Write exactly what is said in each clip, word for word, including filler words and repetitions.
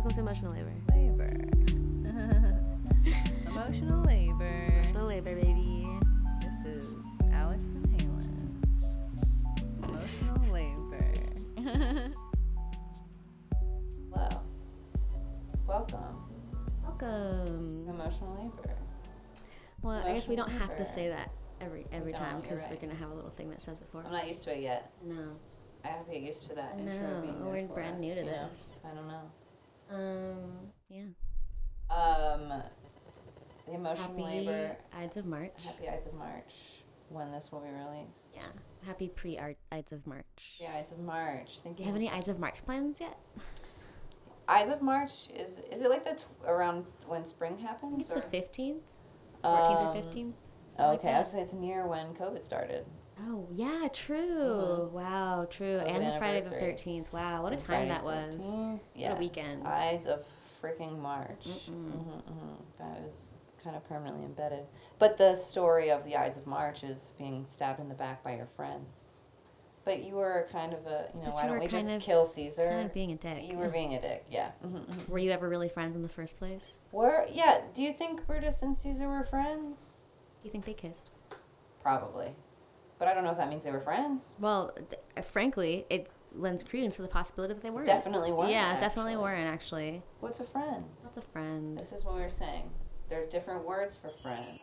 welcome to Emotional Labor. Labor. Emotional labor. Emotional Labor, baby. This is Alex and Halen. Emotional labor. Hello. Welcome. Welcome. Emotional labor. Well, I guess we don't Emotional have to labor. say that every every don't, time you're because right. we're gonna have a little thing that says it for us. I'm not used to it yet. No. I have to get used to that No, intro being there we're for brand us, new to you know? this. I don't know. Um. Yeah. Um, the emotional Happy labor. Ides of March. Happy Ides of March. When this will be released. Yeah. Happy pre Ides of March. The Ides of March. Thank Do you. you have any Ides of March plans yet? Ides of March is is it like the t- around when spring I think happens it's or the fifteenth, fourteenth or Um, fifteenth. Okay, I was gonna say it's near when COVID started. Oh yeah, true. Mhm. Wow, true. COVID And the Friday the anniversary. thirteenth. Wow, what a And time Friday that the was. thirteenth. Yeah. What a weekend. Ides of freaking March. Mm-mm. Mm-hmm, mm-hmm. That is kind of permanently embedded. But the story of the Ides of March is being stabbed in the back by your friends. But you were kind of a, you know, But why you don't were we kind just of- kill Caesar? Kind of being a dick. You were being a dick, yeah. Mm-hmm, mm-hmm. Were you ever really friends in the first place? Were, yeah, do you think Brutus and Caesar were friends? Do you think they kissed? Probably. But I don't know if that means they were friends. Well, d- uh, frankly, it lends credence to the possibility that they weren't. Definitely weren't. Yeah, definitely actually. weren't, actually. What's a friend? That's a friend. This is what we were saying. There are different words for friend.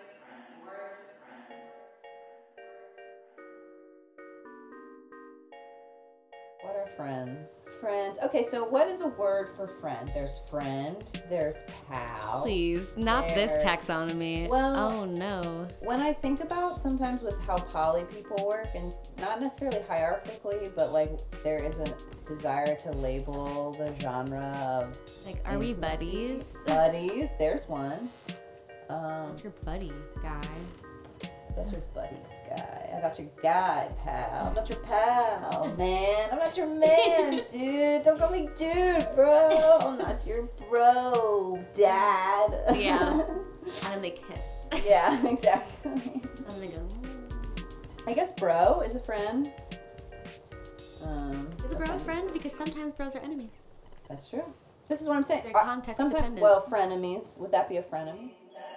What are friends? Friends. Okay, so what is a word for friend? There's friend, there's pal. Please, not this There's- taxonomy. Well- oh no. When I think about sometimes with how poly people work, and not necessarily hierarchically, but like there is a desire to label the genre of Like, are we intimacy. buddies? Buddies, there's one. Um, That's your buddy, guy. That's your buddy guy. I got your guy, pal. I'm not your pal, man. I'm not your man, dude. Don't call me dude, bro. I'm not your bro, dad. Yeah. And then they kiss. Yeah, exactly. And they go, "Mm." I guess bro is a friend. Um, Is a bro a friend? Because sometimes bros are enemies. That's true. This is what I'm saying. They're Uh, context sometimes, dependent. well, frenemies. Would that be a frenemy?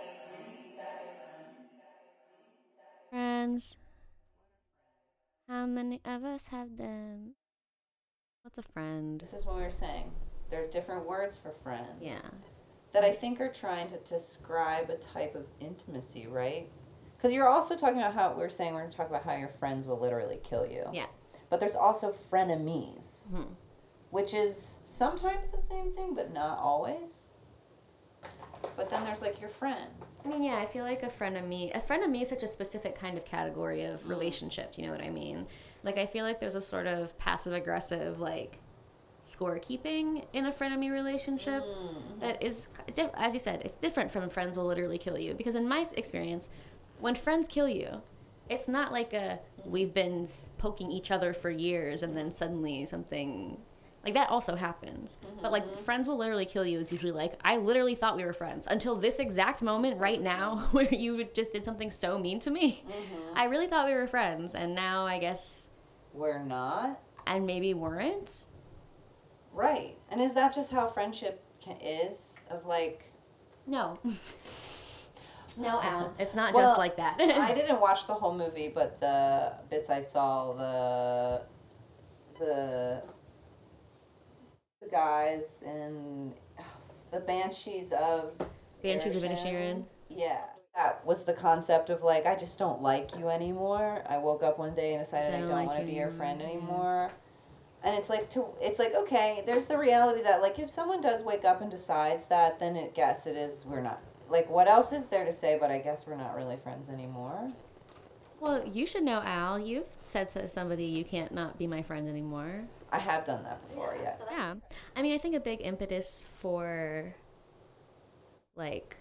Friends. How many of us have them? What's a friend? This is what we were saying. There are different words for friend. Yeah. That I think are trying to describe a type of intimacy, right? Because you're also talking about how we were saying we're going to talk about how your friends will literally kill you. Yeah. But there's also frenemies, Hmm. which is sometimes the same thing, but not always. But then there's like your friend. I mean, yeah, I feel like a friend of me, a friend of me is such a specific kind of category of Mm. relationships, you know what I mean? Like, I feel like there's a sort of passive aggressive, like, scorekeeping in a frenemy relationship Mm. that is, di- as you said, it's different from friends will literally kill you. Because in my s- experience, when friends kill you, it's not like a, we've been s- poking each other for years and then suddenly something. Like, that also happens. But, like, friends will literally kill you is usually like, I literally thought we were friends until this exact moment right now where you just did something so mean to me. Mm-hmm. I really thought we were friends, and now I guess, We're not. and maybe weren't. Right. And is that just how friendship ca- is? Of like... No. No, Al. It's not Well, just like that. I didn't watch the whole movie, but the bits I saw, the... The... The guys and the Banshees of Banshees of Inisherin. Inisherin. Yeah. That was the concept of like, I just don't like you anymore. I woke up one day and decided I I don't don't like want to you be your anymore, friend yeah. anymore. And it's like to it's like okay, there's the reality that like if someone does wake up and decides that, then it guess it is we're not like what else is there to say? But I guess we're not really friends anymore. Well, you should know, Al. You've said to somebody, you can't not be my friend anymore. I have done that before, yes. Yeah. I mean, I think a big impetus for, like,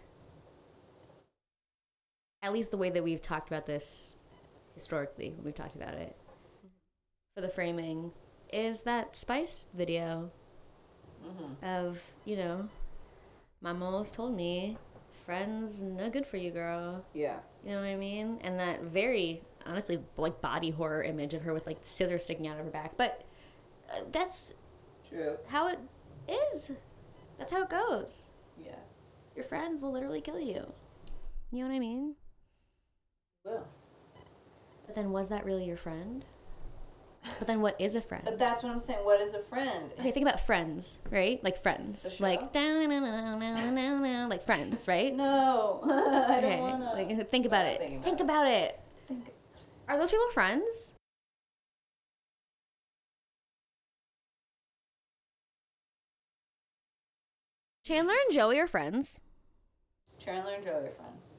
at least the way that we've talked about this historically, when we've talked about it, for the framing, is that Spice video Mm-hmm. of, you know, Mama always told me, friends no good for you, girl. Yeah. You know what I mean? And that very, honestly, like, body horror image of her with, like, scissors sticking out of her back. But uh, that's True. how it is. That's how it goes. Yeah. Your friends will literally kill you. You know what I mean? Well. But then was that really your friend? But then what is a friend? But that's what I'm saying. What is a friend? Okay, think about Friends, right? Like Friends. The show? Like down, down, down, down, down, down, like Friends, right? No, I don't Okay, wanna. like think about I'm it. thinking about Think it. about it. Think. Are those people friends? Chandler and Joey are friends. Chandler and Joey are friends.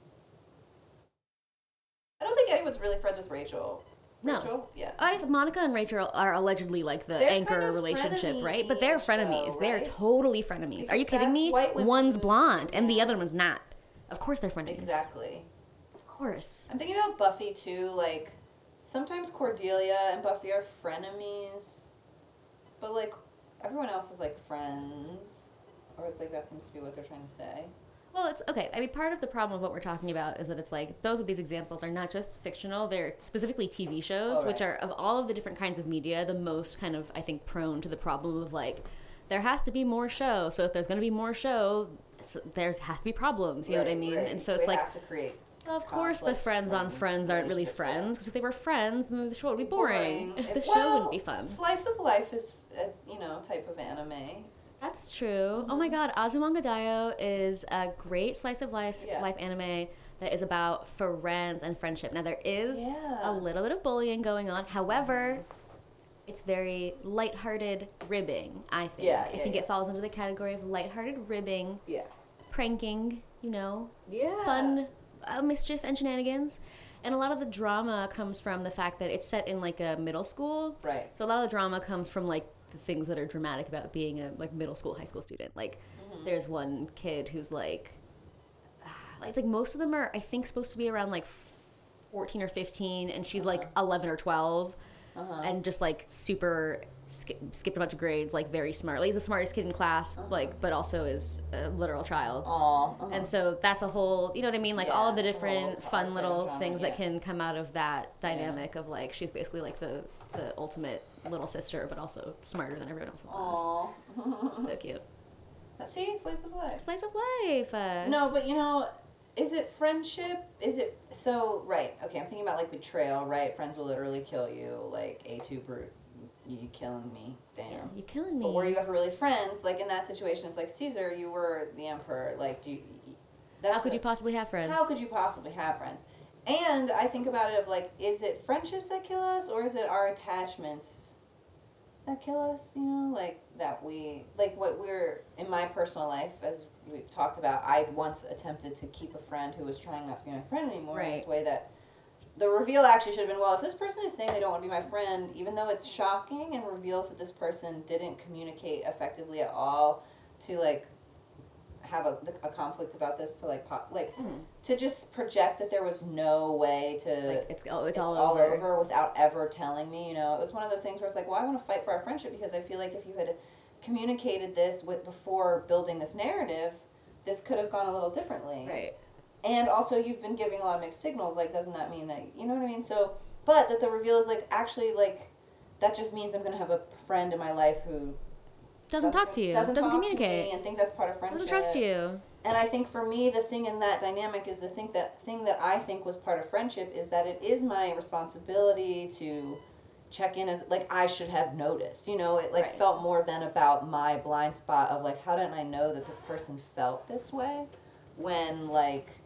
I don't think anyone's really friends with Rachel. No. Rachel? Yeah. I guess Monica and Rachel are allegedly like the They're anchor kind of relationship, right? But they're frenemies, frenemies. though, They're right? totally frenemies. Are you Because kidding that's me? white women One's who- blonde and the yeah. other one's not. Of course they're frenemies. Exactly. Of course. I'm thinking about Buffy too. Like, sometimes Cordelia and Buffy are frenemies, but like everyone else is like friends, or it's like that seems to be what they're trying to say. Well, it's okay. I mean, part of the problem of what we're talking about is that it's like both of these examples are not just fictional, they're specifically T V shows, Oh, which right. are, of all of the different kinds of media, the most kind of, I think, prone to the problem of like, there has to be more show. So if there's going to be more show, so there has to be problems. You know what I Right, mean? right. And so, we it's like, have to create. of course, the conflict friends on from Friends aren't really relationships, yeah. friends because if they were friends, then the show would be boring. Boring. the It- show well, wouldn't be fun. Slice of life is a you know type of anime. That's true. Oh my God, Azumanga Daioh is a great slice of life Yeah. life anime that is about friends and friendship. Now there is Yeah. a little bit of bullying going on. However, it's very lighthearted ribbing, I think. Yeah, I yeah, think yeah. it falls under the category of lighthearted ribbing, Yeah. pranking, you know, Yeah. fun uh, mischief and shenanigans. And a lot of the drama comes from the fact that it's set in like a middle school. Right. So a lot of the drama comes from like the things that are dramatic about being a like middle school, high school student. Like Mm-hmm. there's one kid who's like, like it's like most of them are I think supposed to be around like fourteen or fifteen, and she's like eleven or twelve, Uh-huh. and just like super sk- skipped a bunch of grades, like very smart. Like he's the smartest kid in class, like but also is a literal child. Aw. Uh-huh. And so that's a whole, you know what I mean? Like all of the Yeah, it's a whole different type fun of little drama, things yeah. that can come out of that dynamic of like, she's basically like the, the ultimate little sister, but also smarter than everyone else in class. Aw. So cute. See, slice of life. Slice of life. Uh, No, but you know, is it friendship? Is it so? Right. Okay, I'm thinking about like betrayal. Right, friends will literally kill you. Like A two brute, you killing me. Damn. Yeah, you're killing me. But were you ever really friends? Like in that situation, it's like Caesar, you were the emperor. Like, do you? That's How could a- you possibly have friends? How could you possibly have friends? And I think about it of like, is it friendships that kill us, or is it our attachments that kill us? You know, like that we like what we're in my personal life, as we've talked about. I once attempted to keep a friend who was trying not to be my friend anymore in this Right. way that. The reveal actually should have been, well, if this person is saying they don't want to be my friend, even though it's shocking and reveals that this person didn't communicate effectively at all to, like, have a, a conflict about this, to, like, pop, like Mhm. to just project that there was no way to, Like, it's, oh, it's, it's all, all over. over without ever telling me, you know. It was one of those things where it's like, well, I want to fight for our friendship because I feel like if you had communicated this with before building this narrative, this could have gone a little differently. Right. And also, you've been giving a lot of mixed signals. Like, doesn't that mean that, you know what I mean? So, but that the reveal is like, actually, like, that just means I'm going to have a friend in my life who Doesn't talk to you. doesn't, Doesn't, talk communicate. to me and think that's part of friendship. Doesn't trust you. And I think for me, the thing in that dynamic is the thing that thing that I think was part of friendship is that it is my responsibility to check in as like I should have noticed. You know, it like Right. felt more than about my blind spot of like how didn't I know that this person felt this way when like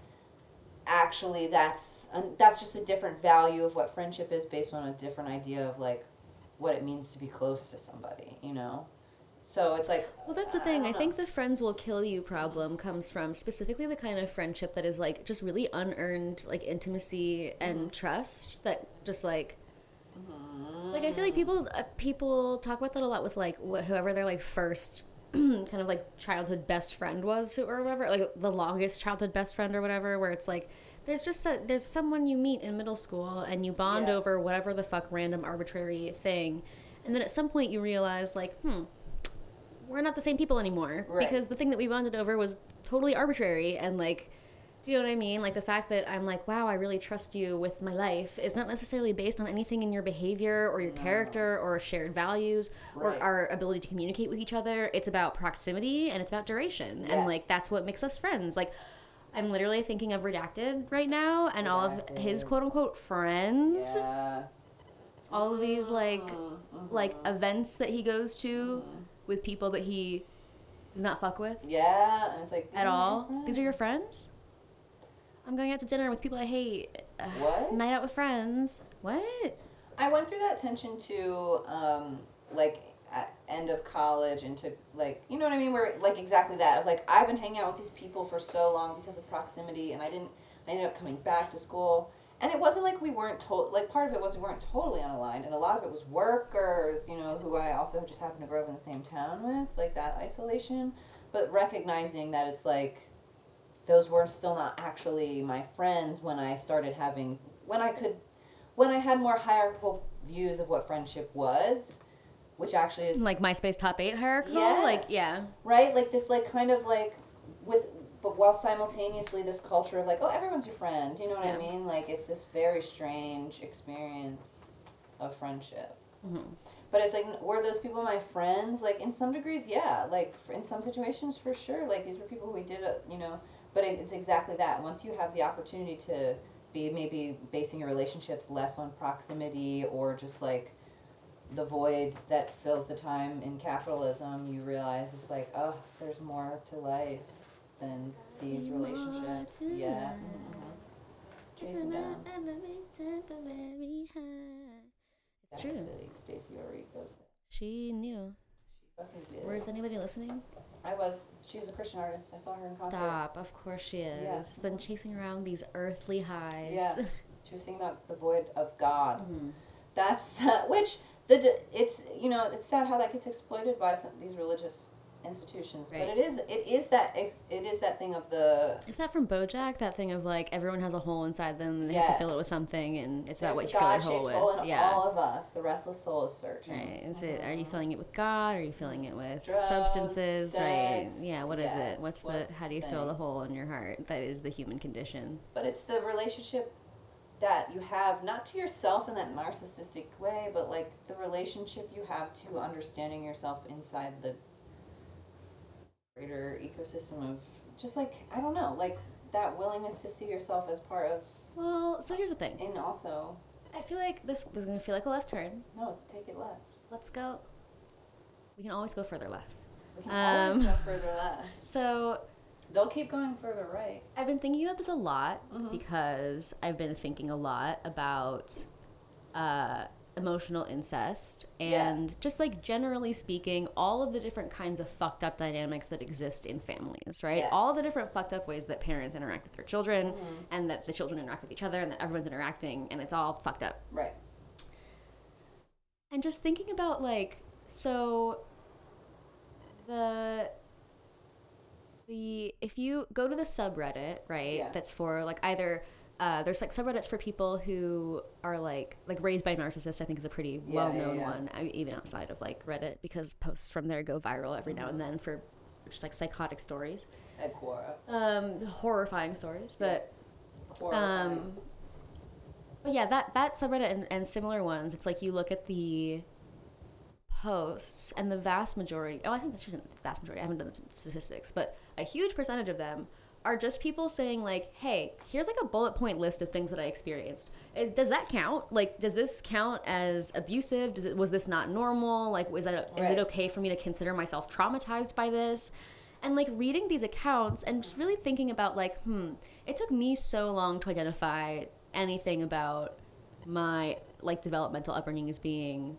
actually that's and that's just a different value of what friendship is based on a different idea of like what it means to be close to somebody, you know? So it's like Well, that's the I thing. don't I know. think the friends will kill you problem comes from specifically the kind of friendship that is like just really unearned, like intimacy and Mm-hmm. trust that just like, like I feel like people uh, people talk about that a lot with like what whoever their like first kind of like childhood best friend was who, or whatever, like the longest childhood best friend or whatever, where it's like there's just a, there's someone you meet in middle school and you bond Yeah. over whatever the fuck random arbitrary thing, and then at some point you realize like hmm. we're not the same people anymore Right. because the thing that we bonded over was totally arbitrary and like Do you know what I mean? Like the fact that I'm like, wow, I really trust you with my life is not necessarily based on anything in your behavior or your No. character or shared values Right. or our ability to communicate with each other. It's about proximity and it's about duration. And like that's what Yes. makes us friends. Like I'm literally thinking of Redacted right now and all of his Redacted. quote unquote friends. Yeah. All of these like Mhm. like events that he goes to with people that he does not fuck with Yeah, and it's like these at are my all. These are your friends. friends? I'm going out to dinner with people I hate. Uh, What? Night out with friends. What? I went through that tension too, um, like at end of college into like you know what I mean, where like exactly that of like I've been hanging out with these people for so long because of proximity, and I didn't. I ended up coming back to school, and it wasn't like we weren't to- like part of it was we weren't totally unaligned, and a lot of it was workers, you know, who I also just happened to grow up in the same town with, like that isolation, but recognizing that it's like those were still not actually my friends when I started having when I could when I had more hierarchical views of what friendship was, which actually is Like MySpace top eight hierarchical? yes, Like, yeah. right, like this like kind of like with but while simultaneously this culture of like, oh, everyone's your friend, you know what Yeah. I mean? Like it's this very strange experience of friendship. Mhm. But it's like, were those people my friends? Like in some degrees, yeah. Like for, in some situations, for sure. Like these were people who we did, a, you know. But it, it's exactly that. Once you have the opportunity to be maybe basing your relationships less on proximity or just like the void that fills the time in capitalism, you realize it's like, oh, there's more to life than these More relationships. to Yeah. life. Mm-hmm. Chasing down. It's true. Definitely Stacey Orico said. She knew. She fucking did. Where's anybody listening? I was. She's a Christian artist. I saw her in concert. Stop. Of course she is. Yeah. Then chasing around these earthly highs. Yeah. She was singing about the void of God. Mhm. That's uh, which the d- it's you know it's sad how that gets exploited by some, these religious institutions, Right. but it is it is that ex- it is that thing of the Is that from BoJack? That thing of like everyone has a hole inside them and they have to fill it with Yes. something and it's about there's what a you fill your God-shaped hole hole with. in Yeah. all of us. The restless soul is searching. Right. Is it? Are you Mhm. filling it with God? Are you filling it with Drugs, substances? Right. sex, Yeah. What is yes, it? What's what's the? How the do you fill the thing? hole in your heart? That is the human condition. But it's the relationship that you have not to yourself in that narcissistic way, but like the relationship you have to understanding yourself inside the greater ecosystem of just like I don't know, like that willingness to see yourself as part of Well, so here's the thing. and also I feel like this is gonna feel like a left turn. no, take it left. Let's go. We can always go further left. We can always Um, go further left. So They'll keep going further right. I've been thinking about this a lot Mhm. because I've been thinking a lot about uh, emotional incest and Yeah. just like generally speaking, all of the different kinds of fucked up dynamics that exist in families, right? Yes. All the different fucked up ways that parents interact with their children Mhm. and that the children interact with each other and that everyone's interacting and it's all fucked up. Right. And just thinking about like, so the the if you go to the subreddit, right, Yeah. that's for like either uh, there's like subreddits for people who are like like raised by narcissists. I think is a pretty Yeah, well known yeah, yeah. one, I, even outside of like Reddit, because posts from there go viral every now and then for just like psychotic stories, At Quora. um, horrifying stories. But Quora. um, but yeah, that that subreddit and, and similar ones, it's like you look at the posts and the vast majority, oh, I think that shouldn't the vast majority, I haven't done the statistics, but a huge percentage of them are just people saying like, hey, here's like a bullet point list of things that I experienced. Is, does that count? Like, does this count as abusive? Does it, was this not normal? Like, was that, is Right. it okay for me to consider myself traumatized by this? And like reading these accounts and just really thinking about like, hmm, it took me so long to identify anything about my like developmental upbringing as being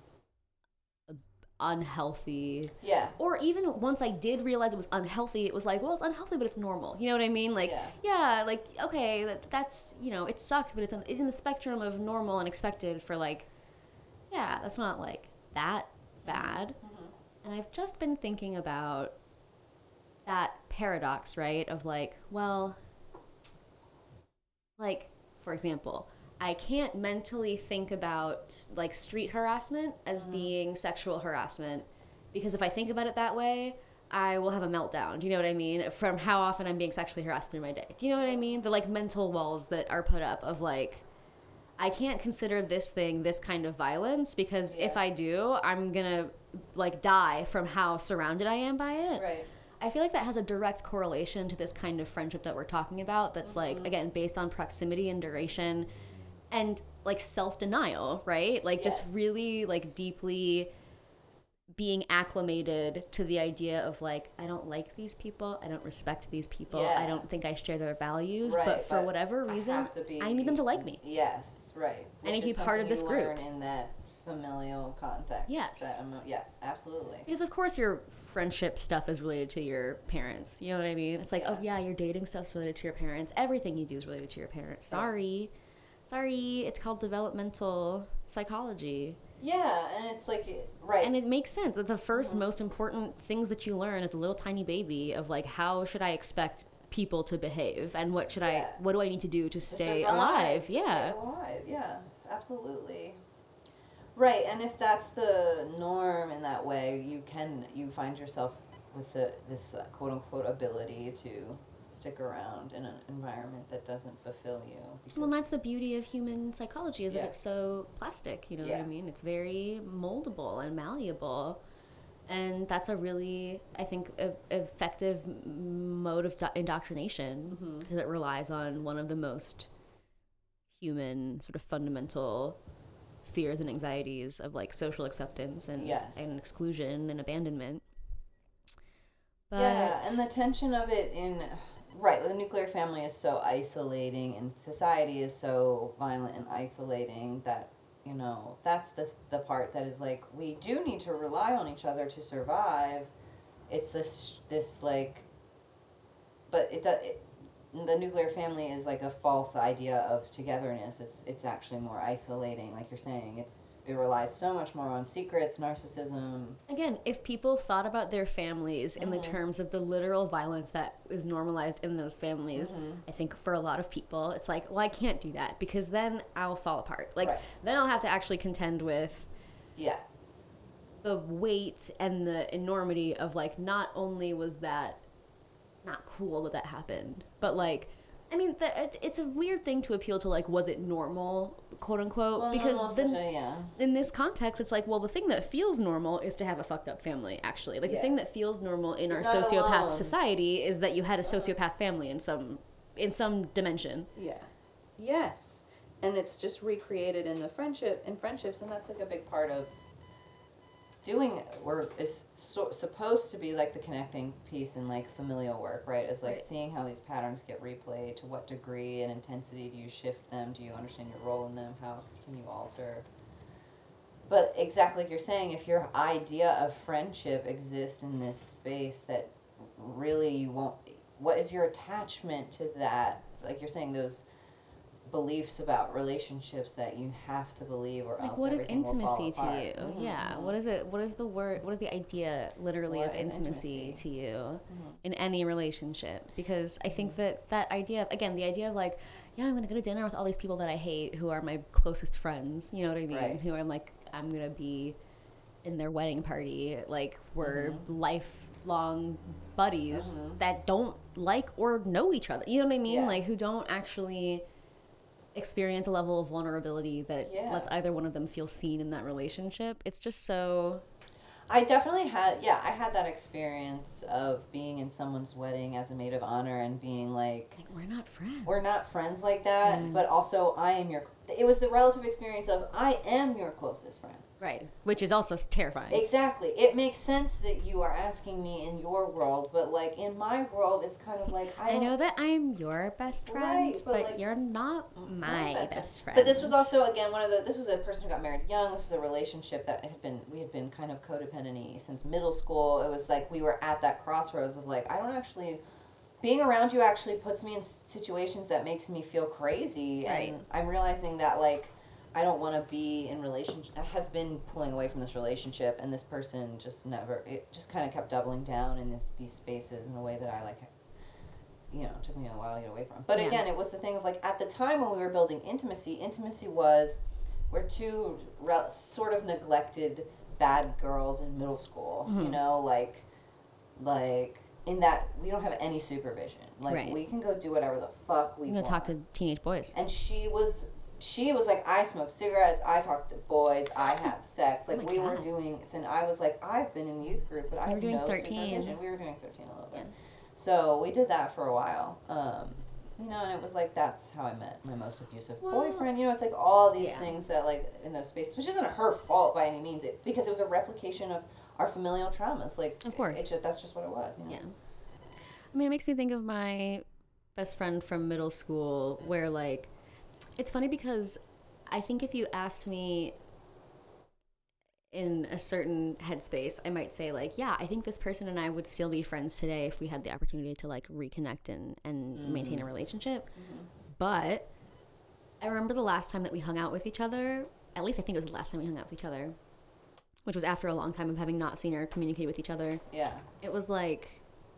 unhealthy, Yeah. or even once I did realize it was unhealthy, it was like, well, it's unhealthy, but it's normal. You know what I mean? Like, Yeah. yeah, like, okay, that, that's, you know, it sucks, but it's, on, it's in the spectrum of normal and expected for like, yeah, that's not like that bad. Mhm. And I've just been thinking about that paradox, right? Of like, well, like, for example, I can't mentally think about like street harassment as Mhm. being sexual harassment because if I think about it that way, I will have a meltdown. Do you know what I mean? From how often I'm being sexually harassed through my day. Do you know what I mean? The like mental walls that are put up of like, I can't consider this thing this kind of violence because Yeah. if I do, I'm gonna like die from how surrounded I am by it. Right. I feel like that has a direct correlation to this kind of friendship that we're talking about that's Mm-hmm. like, again, based on proximity and duration and like self-denial, right? Like Yes. just really like deeply being acclimated to the idea of like, I don't like these people, I don't respect these people, Yeah. I don't think I share their values, Right, but for but whatever I reason, have to be- I need them to like me. Yes, right. I need Which to is be part of something this you group. learn in that familial context. Yes. That emo- yes, absolutely. Because of course your friendship stuff is related to your parents. You know what I mean? It's like, Yeah. oh yeah, your dating stuff's related to your parents. Everything you do is related to your parents. Sorry. Sorry, it's called developmental psychology. Yeah, and it's like right. And it makes sense that the 1st Mm-hmm. most important things that you learn as a little tiny baby of like, how should I expect people to behave and what should Yeah. I what do I need to do to To stay survive, alive? to Yeah. Stay alive. Yeah, absolutely. Right, and if that's the norm in that way, you can you find yourself with the, this uh, quote unquote ability to stick around in an environment that doesn't fulfill you. Because, Well, that's the beauty of human psychology is Yeah. that it's so plastic, you know what Yeah. I mean? It's very moldable and malleable. And that's a really, I think, e- effective m- mode of do- indoctrination Mm-hmm. because it relies on one of the most human, sort of fundamental fears and anxieties of like social acceptance and, Yes. and exclusion and abandonment. But yeah, and the tension of it in right, the nuclear family is so isolating, and society is so violent and isolating that you know that's the the part that is like we do need to rely on each other to survive. It's this this like, but it, it the nuclear family is like a false idea of togetherness. It's it's actually more isolating, like you're saying. It's it relies so much more on secrets, narcissism. again, if people thought about their families in the Mm-hmm. terms of the literal violence that is normalized in those families, Mm-hmm. I think for a lot of people, it's like, well, I can't do that because then I'll fall apart. Like, Right. then I'll have to actually contend with Yeah. the weight and the enormity of, like, not only was that not cool that that happened, but, like, I mean, the, it, it's a weird thing to appeal to, like, was it normal, quote unquote? Well, because normal's then, such a, yeah. in this context, it's like, well, the thing that feels normal is to have a fucked up family, actually. Like, the thing that Yes. feels normal in You're our not sociopath alone. society is that you had a sociopath family in some in some dimension. Yeah. Yes. And it's just recreated in the friendship in friendships, and that's like a big part of doing work is so, supposed to be like the connecting piece in like familial work, right? Is like Right. seeing how these patterns get replayed, to what degree and intensity do you shift them, do you understand your role in them, how can you alter. But exactly like you're saying, if your idea of friendship exists in this space that really you won't, what is your attachment to that? Like you're saying, those beliefs about relationships that you have to believe or Like, else what is everything will fall intimacy to apart. you? Mhm, Yeah. mhm. What is it? What is the word? What is the idea, literally, What of is intimacy, intimacy? to you Mhm. in any relationship? Because I think that that idea, of, again, the idea of like, yeah, I'm gonna go to dinner with all these people that I hate, who are my closest friends. You know what I mean? Right. Who I'm like, I'm gonna be in their wedding party. Like, we're Mhm. lifelong buddies Mhm. that don't like or know each other. You know what I mean? Yeah. Like, who don't actually experience a level of vulnerability that Yeah. lets either one of them feel seen in that relationship. It's just so I definitely had, yeah, I had that experience of being in someone's wedding as a maid of honor and being like, like, we're not friends. we're not friends like that, Yeah. but also I am your, it was the relative experience of I am your closest friend. Right. Which is also terrifying. Exactly. It makes sense that you are asking me in your world, but like in my world, it's kind of like I, I don't, know that I'm your best friend, Right, but, but, like, you're not my best best, friend. friend. But this was also again one of the. This was a person who got married young. This was a relationship that had been we had been kind of codependent-y since middle school. It was like we were at that crossroads of like I don't actually. Being around you actually puts me in s- situations that makes me feel crazy, Right. and I'm realizing that like I don't want to be in relationship. I have been pulling away from this relationship, and this person just never. It just kind of kept doubling down in this these spaces in a way that I like. You know, it took me a while to get away from. But Yeah. again, it was the thing of like at the time when we were building intimacy, intimacy was we're two re- sort of neglected bad girls in middle school. You Mhm. know, like like in that we don't have any supervision. Like Right. we can go do whatever the fuck we I'm want. gonna talk to teenage boys. And she was she was like, I smoke cigarettes, I talk to boys, I have sex. Like Oh my we were God. doing, and I was like, I've been in youth group, but I You were have doing no thirteen. supervision. We were doing thirteen a little bit. Yeah. So we did that for a while. Um, you know, and it was like, that's how I met my most abusive Well, boyfriend. You know, it's like all these yeah. things that like in those spaces, which isn't her fault by any means, it, because it was a replication of our familial traumas. Like, Of course. it, it just, that's just what it was, you know? Yeah. I mean, it makes me think of my best friend from middle school where, like, it's funny because I think if you asked me in a certain headspace, I might say, like, yeah, I think this person and I would still be friends today if we had the opportunity to, like, reconnect and, and Mm-hmm. maintain a relationship. Mm-hmm. But I remember the last time that we hung out with each other, at least I think it was the last time we hung out with each other, which was after a long time of having not seen or communicated with each other. Yeah. It was like,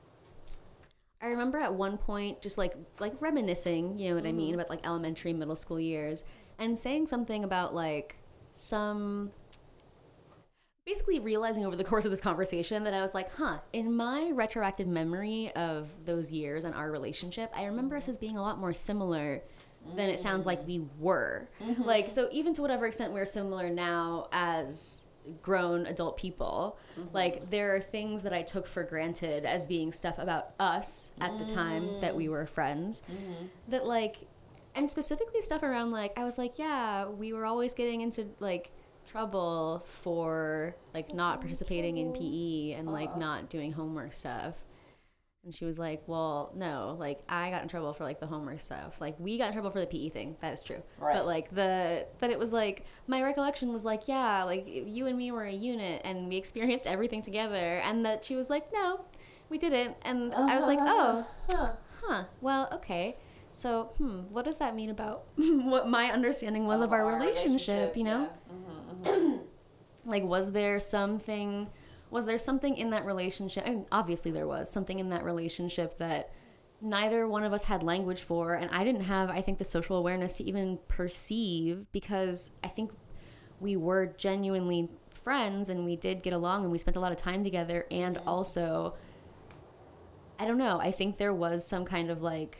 I remember at one point just like like reminiscing, you know what I mean, about like elementary, middle school years, and saying something about like some, basically realizing over the course of this conversation that I was like, huh, in my retroactive memory of those years and our relationship, I remember us as being a lot more similar than it sounds like we were. Like, so even to whatever extent we're similar now as grown adult people, like there are things that I took for granted as being stuff about us at the time that we were friends, that like, and specifically stuff around like, I was like, yeah, we were always getting into like trouble for like not participating in P E and like not doing homework stuff. And she was like, well, no, like I got in trouble for like the homework stuff. Like we got in trouble for the P E thing. That is true. Right. But like the, but it was like, my recollection was like, yeah, like you and me were a unit and we experienced everything together. And that she was like, no, we didn't. And I was like, oh, Huh. huh, well, okay. So, hmm, what does that mean about what my understanding was of, our, relationship, you know? Yeah. Mm-hmm, mm-hmm. Like, was there something, was there something in that relationship? I mean, obviously there was something in that relationship that neither one of us had language for. And I didn't have, I think, the social awareness to even perceive, because I think we were genuinely friends and we did get along and we spent a lot of time together. And Mm-hmm. also, I don't know, I think there was some kind of like,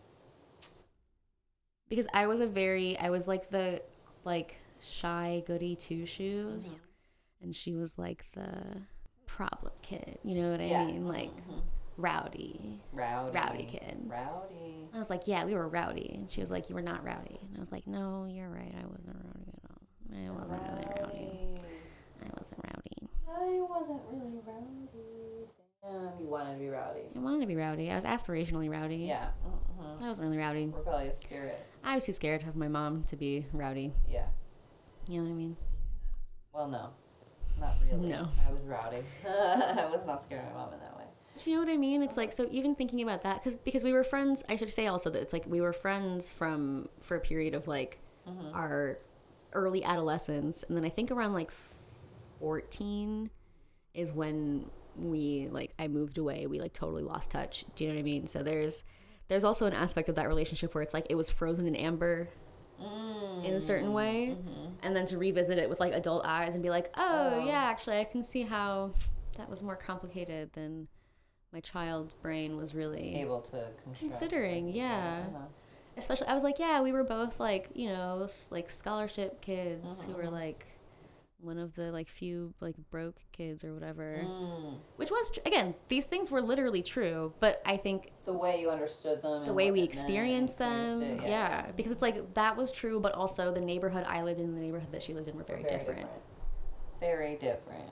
because I was a very, I was like the, like, shy goody two shoes, mm-hmm. and she was like the problem kid, you know what I Yeah. mean? Like, Mm-hmm. rowdy, Rowdy. rowdy kid. Rowdy. I was like, yeah, we were rowdy. And she was like, you were not rowdy. And I was like, no, you're right. I wasn't rowdy at all. I wasn't really rowdy. I wasn't rowdy. I wasn't really rowdy. Damn, you wanted to be rowdy. I wanted to be rowdy. I was aspirationally rowdy. Yeah. Mm-hmm. I wasn't really rowdy. Rebellious spirit. I was too scared of my mom to be rowdy. Yeah. You know what I mean? Well, no. Not really. No. I was rowdy. I was not scared of my mom in that way. Do you know what I mean? It's like, so even thinking about that, because because we were friends, I should say also that it's like we were friends from, for a period of like Mm-hmm. our early adolescence. And then I think around like fourteen is when we, like, I moved away. We like totally lost touch. Do you know what I mean? So there's, there's also an aspect of that relationship where it's like it was frozen in amber Mm. in a certain way. Mm-hmm. And then to revisit it with like adult eyes and be like, oh, Oh. yeah, actually I can see how that was more complicated than my child's brain was really Able to construct. considering. Yeah. Uh-huh. Especially, I was like, yeah, we were both like, you know, s- like scholarship kids who were like one of the like few like broke kids or whatever, Mm. which was, tr- again, these things were literally true, but I think The way you understood them. the and way what we it meant, experienced them, experienced it, yeah, because it's like that was true, but also the neighborhood I lived in and the neighborhood that she lived in were very, Very different. Very different.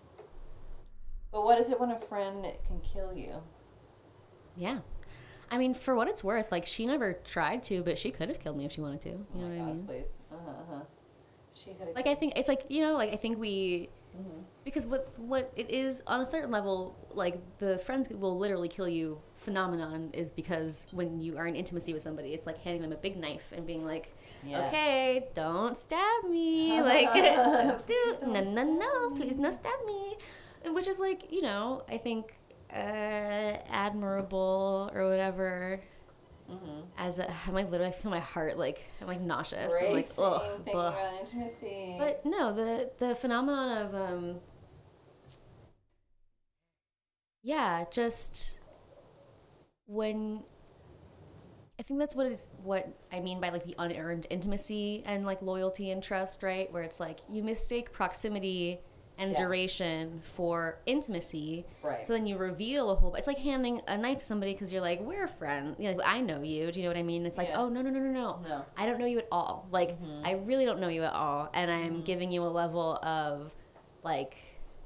But what is it when a friend can kill you? Yeah. I mean, for what it's worth, like, she never tried to, but she could have killed me if she wanted to. You Oh know my what God, I mean? please. Uh-huh, uh-huh. She could have. Like, I think it's like, you know, like, I think we, Mm-hmm. because what what it is, on a certain level, like, the friends will literally kill you phenomenon is because when you are in intimacy with somebody, it's like handing them a big knife and being like, Yeah. okay, don't stab me. Like, don't do, Please don't no, no, no, stab please me. don't stab me. Which is like, you know, I think uh, admirable or whatever. Mm-hmm. As a, I'm like literally, I feel my heart like, I'm like nauseous. I'm Racing, like, ugh, thinking ugh. about intimacy. But no, the the phenomenon of um, yeah, just when I think that's what is what I mean by like the unearned intimacy and like loyalty and trust, right? Where it's like you mistake proximity and Yes. duration for intimacy. Right. So then you reveal a whole. It's like handing a knife to somebody because you're like, we're a friend. You're like, I know you. Do you know what I mean? It's like, Yeah. oh no no no no no. No. I don't know you at all. Like Mhm. I really don't know you at all, and I'm Mhm. giving you a level of like,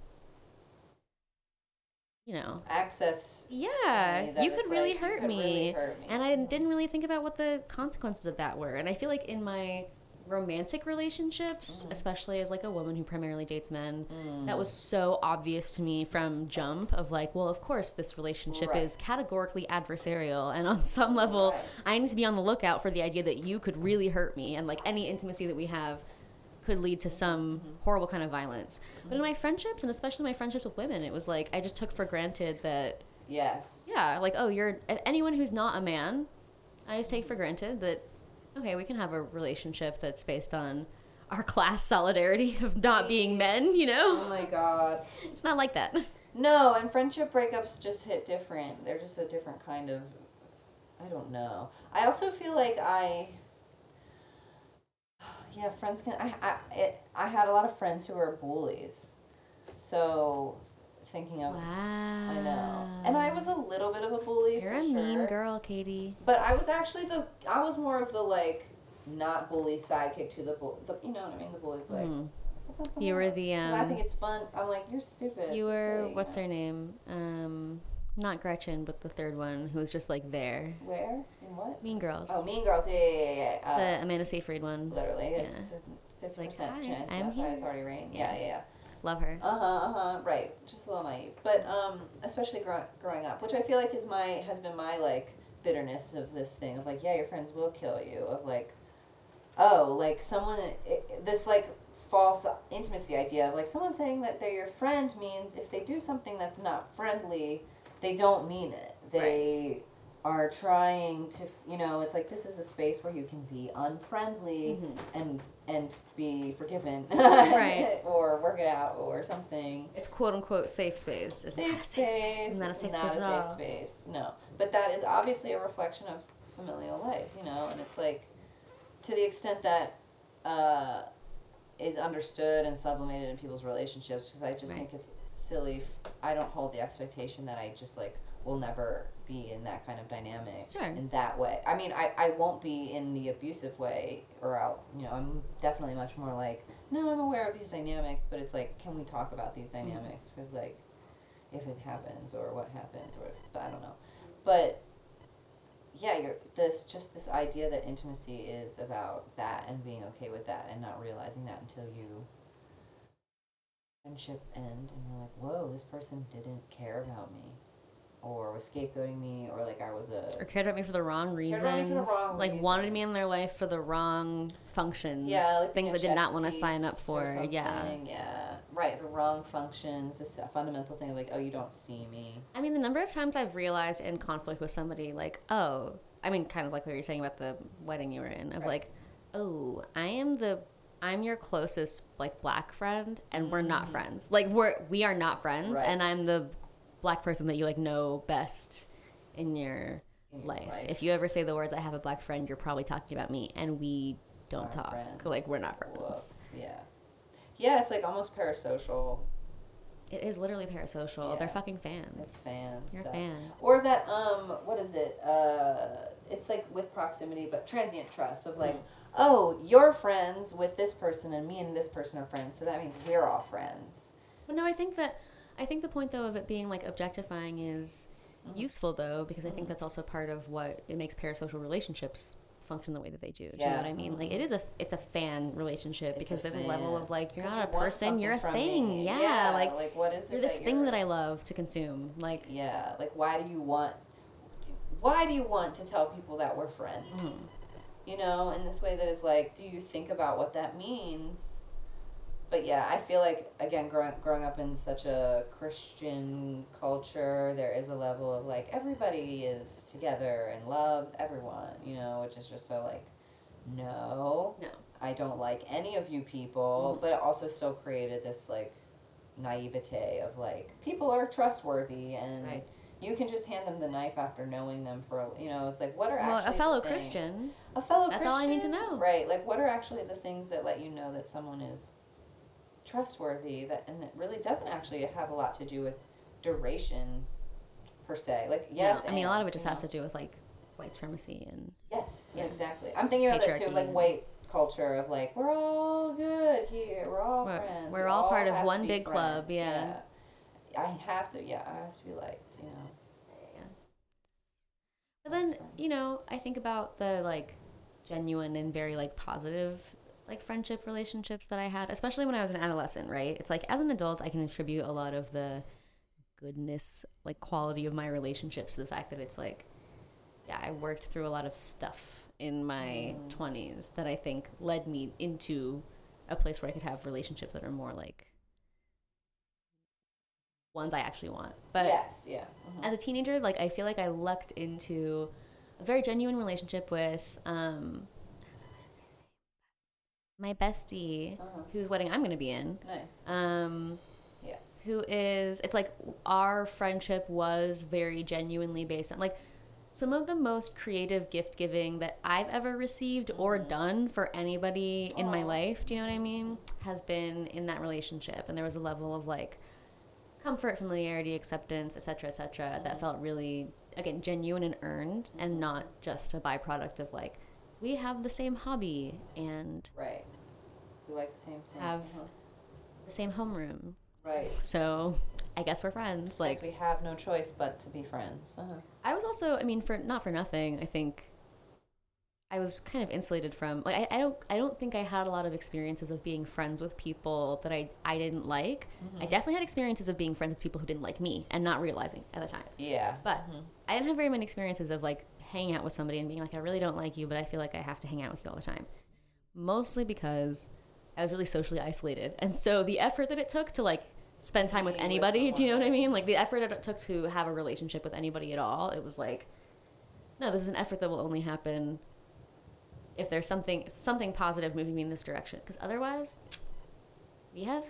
you know, Access. yeah, to me that you is could really like, you hurt could me. really hurt me. And I didn't really think about what the consequences of that were. And I feel like in my romantic relationships, Mhm. especially as like a woman who primarily dates men, Mm. that was so obvious to me from jump of like, well, of course this relationship Right. is categorically adversarial, and on some level Right. I need to be on the lookout for the idea that you could really hurt me, and like any intimacy that we have could lead to some Mhm. horrible kind of violence. But in my friendships, and especially my friendships with women, it was like I just took for granted that Yes. yeah, like, oh, you're anyone who's not a man, I just take for granted that, okay, we can have a relationship that's based on our class solidarity of not being Please. men, you know? Oh my god. It's not like that. No, and friendship breakups just hit different. They're just a different kind of. I don't know. I also feel like I. Yeah, friends can. I I it, I had a lot of friends who were bullies, so thinking of. Wow. I know, and I was a little bit of a bully. You're for a sure. mean girl, Katie. But I was actually the. I was more of the like, not bully sidekick to the bull. The, you know what I mean? The bully's like. Mhm. You were the, 'Cause I um, think it's fun. I'm like, you're stupid. You were, silly, what's you her know. name? Um, not Gretchen, but the third one who was just like there. Where? In what? Mean Girls. Oh, Mean Girls. Yeah, yeah, yeah. yeah. Uh, The Amanda Seyfried one. literally, it's fifty Like, percent hi, chance I'm outside here. it's already rain. Yeah, Yeah. yeah, yeah. Love her. Uh huh, uh huh. Right. Just a little naive, but um, especially grow- growing up, which I feel like is my has been my like bitterness of this thing of like, yeah, your friends will kill you. Of like, oh, like someone it, this like false intimacy idea of like someone saying that they're your friend means if they do something that's not friendly, they don't mean it. They are trying to, you know, it's like this is a space where you can be unfriendly Mhm. and and be forgiven, Right. or work it out or something. It's quote unquote safe space. It's Safe not a safe space. space. It's not a It's safe not space a at safe all. space. No, but that is obviously a reflection of familial life, you know, and it's like to the extent that uh, is understood and sublimated in people's relationships, because I just Right. think it's silly. F- I don't hold the expectation that I just like will never be in that kind of dynamic Sure. in that way. I mean, I, I won't be in the abusive way, or I'll, you know, I'm definitely much more like, no, I'm aware of these dynamics, but it's like, can we talk about these dynamics? Because like, if it happens or what happens or if, but I don't know. But yeah, you're this just this idea that intimacy is about that and being okay with that and not realizing that until you friendship end and you're like, whoa, this person didn't care about me, or was scapegoating me, or like I was a Or cared about me for the wrong reasons. Cared about me for the wrong like wanted reason. me in their life for the wrong functions. yeah, like things being I a did not chess want to sign up piece or for. Yeah. something, yeah, right. The wrong functions. This fundamental thing of like, oh, you don't see me. I mean, the number of times I've realized in conflict with somebody, like, oh, I mean, kind of like what you were saying about the wedding you were in, of Right. like, oh, I am the, I'm your closest like black friend, and we're not Mhm. friends. Like we're we are not friends, Right. and I'm the black person that you like know best in your, In your life. life. If you ever say the words "I have a black friend," you're probably talking about me, and we don't Aren't talk. friends. Like we're not friends. Woof. Yeah, yeah. It's like almost parasocial. It is literally parasocial. Yeah. They're fucking fans. It's fans. You're a stuff. fan. Or that um, what is it? Uh, it's like with proximity, but transient trust of like, Mm. oh, you're friends with this person, and me and this person are friends, so that means we're all friends. But no, I think that I think the point though of it being like objectifying is Mhm. useful though, because I think Mhm. that's also part of what it makes parasocial relationships function the way that they do. Do you Yeah. know what I mean? Like it is a it's a fan relationship It's because a there's a level fan. of like you're 'Cause not you a want person, you're a something from thing. me. Yeah, like like what is it? you're this that thing you're, that I love to consume. Like Yeah, like why do you want? Why do you want to tell people that we're friends? mm, You know, in this way that is like, do you think about what that means? But yeah, I feel like again, growing growing up in such a Christian culture, there is a level of like everybody is together and loves everyone, you know, which is just so like, no, no. I don't like any of you people. Mhm. But it also so created this like, naivete of like people are trustworthy and Right. you can just hand them the knife after knowing them for you know it's like what are Well, actually a fellow the things, Christian. a fellow That's Christian, all I need to know. right? Like what are actually the things that let you know that someone is trustworthy that and it really doesn't actually have a lot to do with duration per se. Like yes, No, I mean a lot of and, it just you has know. to do with like white supremacy and Yes, Yeah. exactly. I'm thinking about that too, of like Patriarchy. white culture of like we're all good here, we're all We're- friends, we're we all part of have to one be big club, friends. yeah. I have to, yeah, I have to be liked, you know. yeah. But then, That's fun. you know, I think about the like genuine and very like positive like friendship relationships that I had, especially when I was an adolescent, right? It's like as an adult, I can attribute a lot of the goodness, like quality of my relationships to the fact that it's like, yeah, I worked through a lot of stuff in my Mm. twenties that I think led me into a place where I could have relationships that are more like ones I actually want. But yes, yeah. Mhm. as a teenager, like I feel like I lucked into a very genuine relationship with um, my bestie, Uh-huh. whose wedding I'm going to be in. Nice. Um, Yeah. Who is? It's like our friendship was very genuinely based on like some of the most creative gift giving that I've ever received or Mhm. done for anybody in my Aw. life. Do you know what I mean? Has been in that relationship, and there was a level of like comfort, familiarity, acceptance, et cetera, et cetera, that Mhm. felt really, again, genuine and earned, and Mhm. not just a byproduct of like, we have the same hobby and Right. We like the same thing. Have- uh-huh. the same homeroom. Right. So I guess we're friends. Like Like, we have no choice but to be friends. Uh-huh. I was also, I mean, for not for nothing, I think I was kind of insulated from like I, I don't I don't think I had a lot of experiences of being friends with people that I, I didn't like. I Mhm. definitely had experiences of being friends with people who didn't like me and not realizing at the time. Yeah. But Mhm. I didn't have very many experiences of like hanging out with somebody and being like, I really don't like you, but I feel like I have to hang out with you all the time. Mostly because I was really socially isolated. And so the effort that it took to like spend time with Be with anybody, do you know what I someone. mean? Like the effort it took to have a relationship with anybody at all, it was like, no, this is an effort that will only happen if there's something something positive moving me in this direction. Because otherwise, we have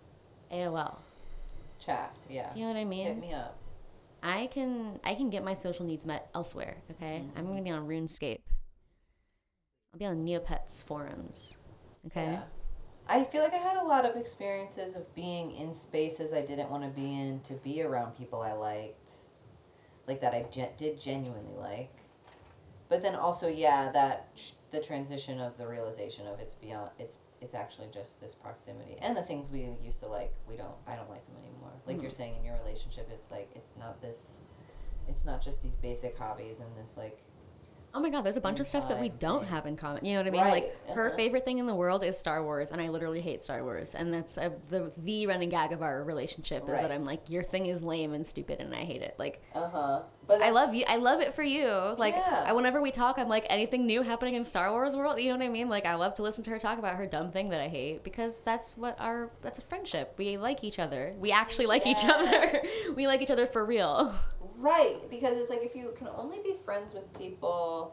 A O L. Chat. Yeah. Do you know what I mean? Hit me up. I can I can get my social needs met elsewhere. Okay, Mhm. I'm gonna be on RuneScape. I'll be on Neopets forums. Okay. Yeah. I feel like I had a lot of experiences of being in spaces I didn't want to be in to be around people I liked, like that I gen- did genuinely like. But then also, yeah, that tr- the transition of the realization of it's beyond it's it's actually just this proximity and the things we used to like we don't I don't like them anymore. Like Mhm. you're saying in your relationship, it's like it's not this, it's not just these basic hobbies and this like. Oh my god, there's a bunch of stuff that we Time don't thing. have in common. You know what I mean? Right, Like her uh-huh. favorite thing in the world is Star Wars, and I literally hate Star Wars. And that's a, the the running gag of our relationship is Right. that I'm like, your thing is lame and stupid, and I hate it. Like Uh huh. But I love that's- you. I love it for you. Like Yeah. I, whenever we talk, I'm like, anything new happening in Star Wars world. You know what I mean? Like I love to listen to her talk about her dumb thing that I hate because that's what our that's a friendship. We like each other. We actually like each other. Yes. We like each other for real. Right, because it's like if you can only be friends with people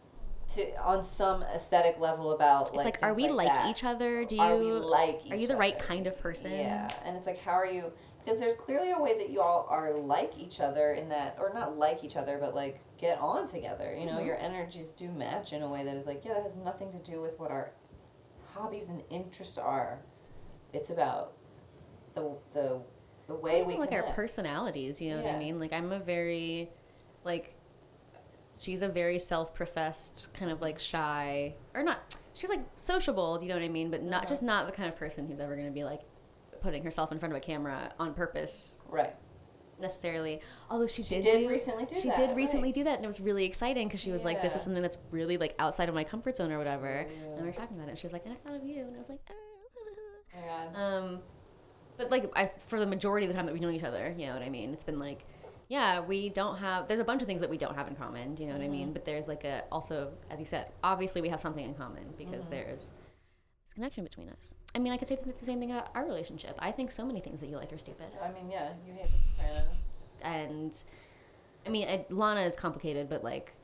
to on some aesthetic level about It's like, like, are things we like that. each other? Do you Are we like each are you the right other? kind of person? Yeah, and it's like how are you? Because there's clearly a way that you all are like each other in that, or not like each other, but like get on together. You know, Mhm. your energies do match in a way that is like, yeah, that has nothing to do with what our hobbies and interests are. It's about the the the way Even we like connect. our personalities, you know what I Yeah. mean? Like I'm a very like she's a very self-professed kind of like shy or not she's like sociable, do you know what I mean? But not Uh-huh. just not the kind of person who's ever going to be like putting herself in front of a camera on purpose Right. necessarily. Although she, She did, did do, recently do she that, did recently right. do that, and it was really exciting because she was like, "This Yeah. is something that's really like outside of my comfort zone or whatever." Yeah. And we were talking about it. And she was like, "And I thought of you," and I was like, "Ah." Oh my God. Um, but like I, for the majority of the time that we know each other, you know what I mean? It's been like, yeah, we don't have. There's a bunch of things that we don't have in common. Do you know what I mean? Mhm. But there's like a also, as you said, obviously we have something in common because Mhm. there's this connection between us. I mean, I could say the same thing about our relationship. I think so many things that you like are stupid, I mean, yeah, you hate The Sopranos. and I mean, I, Lana is complicated, but like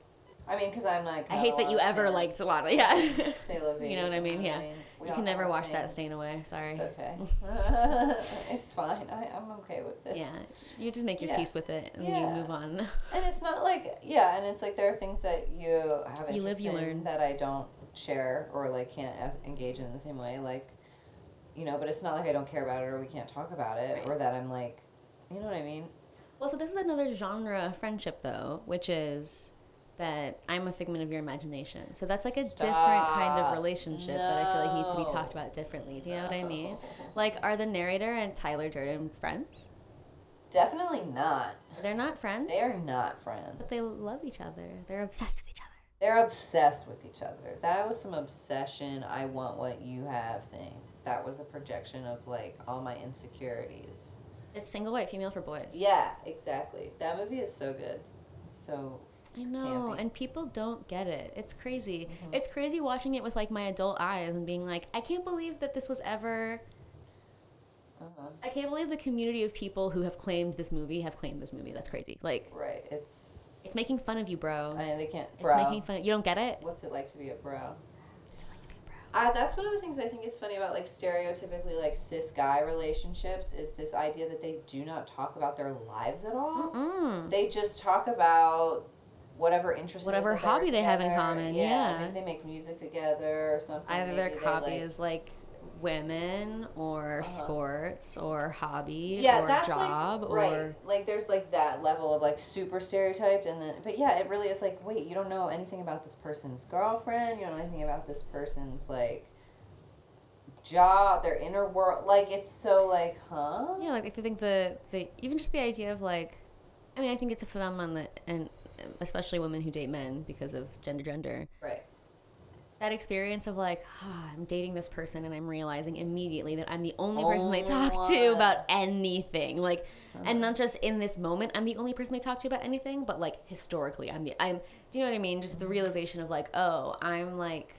I mean, because I'm like. I hate that you ever Stan. liked Lana. Yeah. Say la vie. You know what I mean? Yeah. I mean, we You all can never have wash that things. stain away. Sorry. It's okay. It's fine. I, I'm okay with it. Yeah. You just make your Yeah. peace with it and Yeah. you move on. And it's not like, yeah, and it's like there are things that you have interest You live, you in learn. that I don't share or like can't as engage in the same way. Like, you know, but it's not like I don't care about it or we can't talk about it Right. or that I'm like, you know what I mean? Well, so this is another genre of friendship, though, which is that I'm a figment of your imagination. So that's like a different kind of Stop. relationship that I feel like needs to be No. talked about differently. Do you know what I mean? No. Like, are the narrator and Tyler Durden friends? Definitely not. They're not friends. They are not friends. But they love each other. They're obsessed with each other. They're obsessed with each other. That was some obsession, I want what you have thing. That was a projection of like all my insecurities. It's single white female for boys. Yeah, exactly. That movie is so good. So I know, campy. and people don't get it. It's crazy. Mhm. It's crazy watching it with like my adult eyes and being like, I can't believe that this was ever. uh-huh. I can't believe the community of people who have claimed this movie have claimed this movie. That's crazy. Like, Right. It's it's making fun of you, bro. I mean, they can't It's bro. making fun of you. Don't get it? What's it like to be a bro? What's it like to be a bro? Uh, that's one of the things I think is funny about like stereotypically like cis guy relationships is this idea that they do not talk about their lives at all. Mm. They just talk about whatever interest, Whatever it is that hobby they're they have in together. common, Yeah, yeah. maybe they make music together or something. Either their Maybe they, hobby like- is like women or Uh-huh. sports or hobby yeah, or that's job like or right. Like there's like that level of like super stereotyped, and then but yeah, it really is like wait, you don't know anything about this person's girlfriend. You don't know anything about this person's like job, their inner world. Like it's so like huh? yeah, like if you think the the even just the idea of like, I mean, I think it's a phenomenon that, and especially women who date men because of gender gender. Right. That experience of like, ah, I'm dating this person and I'm realizing immediately that I'm the only person they Only talk to one. about anything. Like, Uh-huh. and not just in this moment, I'm the only person they talk to about anything, but like historically, I'm the, I'm, do you know what I mean? Just the realization of like, oh, I'm like,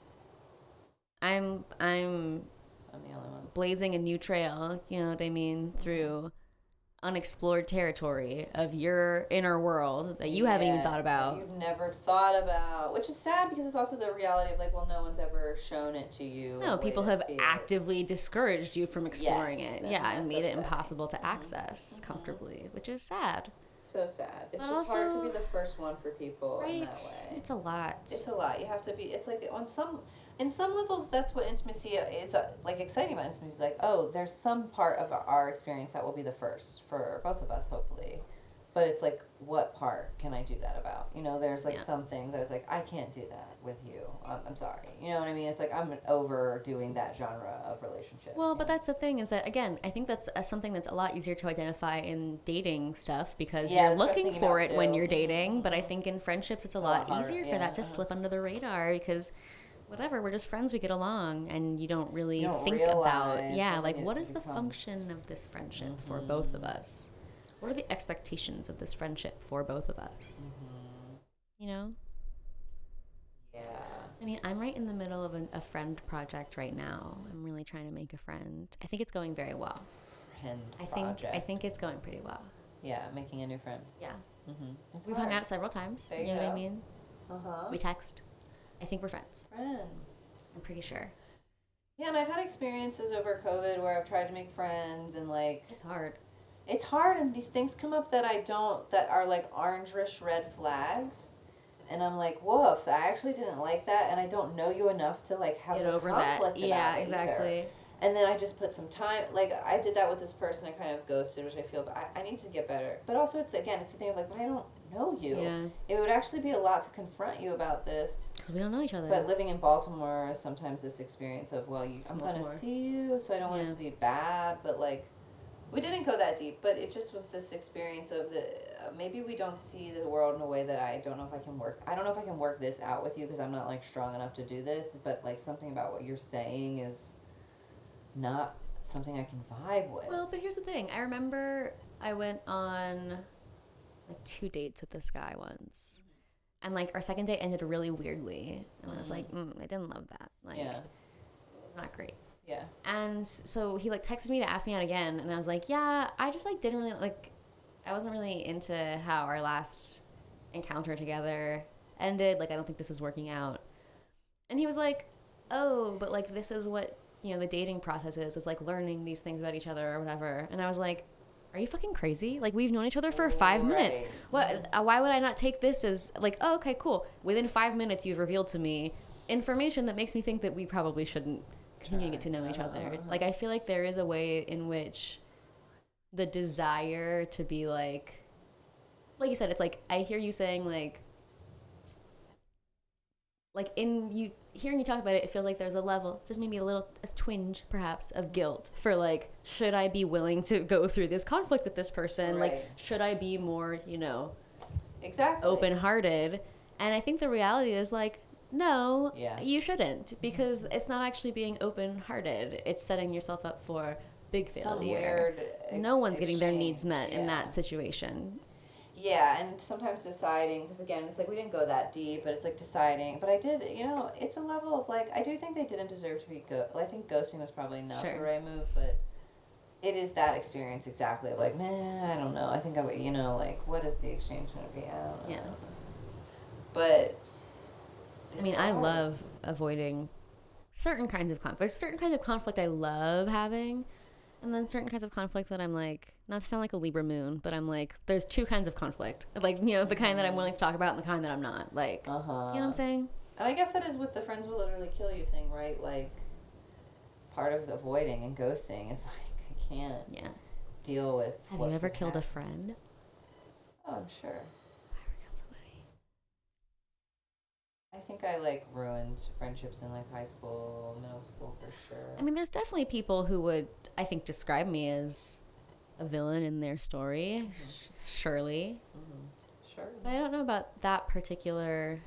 I'm, I'm I'm the only one. blazing a new trail, you know what I mean? Through unexplored territory of your inner world that you haven't even Yeah, thought that about. You've never thought about, which is sad because it's also the reality of like, well, no one's ever shown it to you. in a No, way people that have feels- actively discouraged you from exploring Yes, it. and Yeah, and that's made it upsetting. impossible to Mhm. access comfortably, which is sad. So sad. It's But just hard to also- be the first one for people in Right? that way. It's a lot. It's a lot. You have to be. It's like on some, in some levels, that's what intimacy is uh, like. Exciting about intimacy is like, oh, there's some part of our experience that will be the first for both of us, hopefully. But it's like, what part can I do that about? You know, there's like Yeah. something that's like, I can't do that with you. I'm, I'm sorry. You know what I mean? It's like I'm overdoing that genre of relationship. Well, you but know? that's the thing is that, again, I think that's uh, something that's a lot easier to identify in dating stuff because Yeah, you're that's what I was looking thinking for about it when too. you're dating. But I Mhm. think in friendships, it's a It's a lot lot harder, easier for yeah, that to uh-huh. slip under the radar because whatever, we're just friends, we get along, and you don't really You don't think about, realize, yeah, and like then what it is the becomes- function of this friendship for both of Mhm. us? What are the expectations of this friendship for both of us? Mhm. You know? Yeah. I mean, I'm right in the middle of a, a friend project right now. I'm really trying to make a friend. I think it's going very well. Friend I think project. I think it's going pretty well. Yeah, making a new friend. Yeah. Mm-hmm. We've hung out several times. There you you know what I go. mean? Uh huh. We text. I think we're friends. Friends. I'm pretty sure. Yeah, and I've had experiences over COVID where I've tried to make friends and like It's hard. it's hard and these things come up that I don't that are like orange-ish red flags. And I'm like, woof, I actually didn't like that and I don't know you enough to like have Get the over that. conflict about Yeah, it exactly. either. And then I just put some time, like I did that with this person I kind of ghosted, which I feel, but I, I need to get better. But also it's, again, it's the thing of like, but I don't know you. Yeah. It would actually be a lot to confront you about this. Because we don't know each other. But living in Baltimore is sometimes this experience of, well, you, It's I'm going to Baltimore. see you, so I don't want it Yeah. to be bad. But, like, we didn't go that deep, but it just was this experience of the, uh, maybe we don't see the world in a way that I don't know if I can work. I don't know if I can work this out with you because I'm not, like, strong enough to do this. But, like, something about what you're saying is not something I can vibe with. Well, but here's the thing. I remember I went on like two dates with this guy once. And like our second date ended really weirdly. And I was like, mm, I didn't love that. Like, yeah, not great. yeah. And so he like texted me to ask me out again. And I was like, yeah, I just like didn't really like, I wasn't really into how our last encounter together ended. Like, I don't think this is working out. And he was like, oh, but like, this is what, you know, the dating process is, is like learning these things about each other or whatever. And I was like, are you fucking crazy? Like, we've known each other for five Right. minutes. What? Uh, why would I not take this as like, oh, okay, cool. Within five minutes, you've revealed to me information that makes me think that we probably shouldn't continue to get to know each other. Uh-huh. Like, I feel like there is a way in which the desire to be like, like you said, it's like, I hear you saying like, like in you hearing you talk about it, it feels like there's a level, just maybe a little, a twinge perhaps of guilt for like, should I be willing to go through this conflict with this person? Right. Like, should I be more, you know, Exactly. open-hearted? And I think the reality is like, no, Yeah. you shouldn't, because it's not actually being open-hearted. It's setting yourself up for big Some failure. weird. No one's getting their needs exchange, met in yeah. that situation. Yeah, and sometimes deciding, because again, it's like we didn't go that deep, but it's like deciding. But I did, you know, it's a level of like, I do think they didn't deserve to be go. I think ghosting was probably not Sure. the right move, but it is that experience exactly of like, man, I don't know. I think I would, you know, like, what is the exchange going to be? I don't know. Yeah. But. I mean, I love avoiding certain kinds of conflict. There's certain kinds of conflict I love having, and then certain kinds of conflict that I'm like, not to sound like a Libra moon, but I'm like, there's two kinds of conflict. Like, you know, the kind that I'm willing to talk about and the kind that I'm not. Like, Uh huh. you know what I'm saying? And I guess that is what the friends will literally kill you thing, right? Like, part of avoiding and ghosting is like, I can't Yeah. deal with. Have what you ever could killed a happen. friend? Oh, I'm sure. I ever killed somebody? I think I like ruined friendships in like high school, middle school for sure. I mean, there's definitely people who would, I think, describe me as a villain in their story, mm-hmm. surely. Mm-hmm. Sure. But I don't know about that particular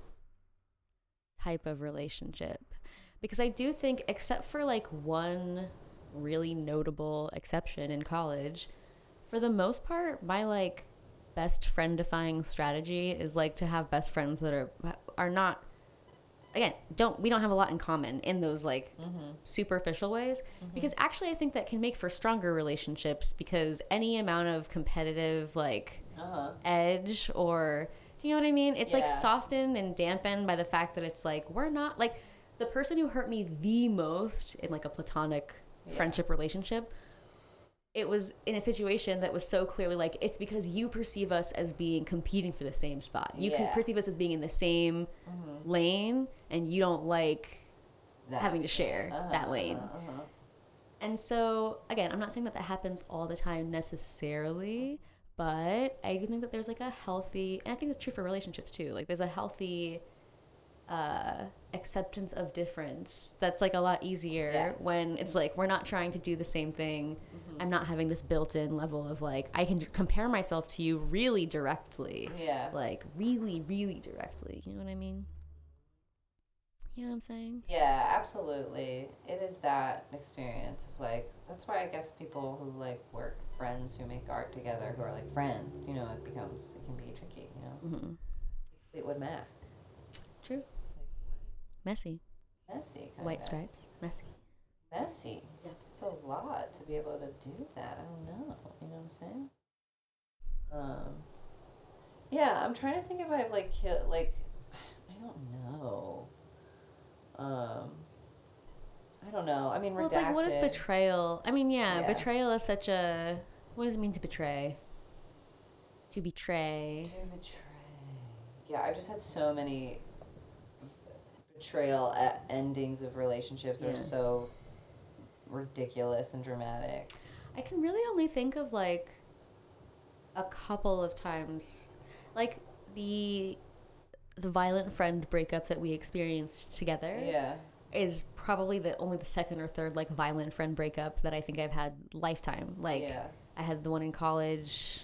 type of relationship. Because I do think, except for like one really notable exception in college, for the most part, my like best friend defying strategy is like to have best friends that are are not, again, don't we don't have a lot in common in those like Mm-hmm. superficial ways, Mhm. because actually I think that can make for stronger relationships, because any amount of competitive like Uh-huh. edge, or do you know what I mean? It's like Yeah. softened and dampened by the fact that it's like, we're not like, the person who hurt me the most in like a platonic Yeah. friendship relationship, it was in a situation that was so clearly like, it's because you perceive us as being competing for the same spot. You can Yeah. perceive us as being in the same Mm-hmm. lane, and you don't like That. having to share Uh-huh, that lane. Uh-huh, uh-huh. And so, again, I'm not saying that that happens all the time necessarily, but I do think that there's like a healthy, and I think it's true for relationships too, like there's a healthy uh, acceptance of difference that's like a lot easier Yes. when it's like, we're not trying to do the same thing. Mhm. I'm not having this built-in level of like, I can compare myself to you really directly. Yeah. Like really, really directly. You know what I mean? You know what I'm saying? Yeah, absolutely. It is that experience of like, that's why I guess people who like work, friends who make art together, who are like friends, you know, it becomes, it can be tricky, you know? Mm-hmm. Fleetwood Mac. True. Messy. Messy. Kinda. White stripes. Messy. Messy. Yeah. It's a lot to be able to do that. I don't know. You know what I'm saying? Um. Yeah, I'm trying to think if I've like killed, like, I don't know. Um. I don't know. I mean, Well, redacted. it's like, what is betrayal? I mean, yeah, Yeah. betrayal is such a. What does it mean to betray? To betray. To betray. Yeah, I've just had so many betrayal e- endings of relationships that Yeah. are so ridiculous and dramatic. I can really only think of like a couple of times, like the the violent friend breakup that we experienced together. Yeah. Is probably the only the second or third like violent friend breakup that I think I've had lifetime. Like Yeah. I had the one in college,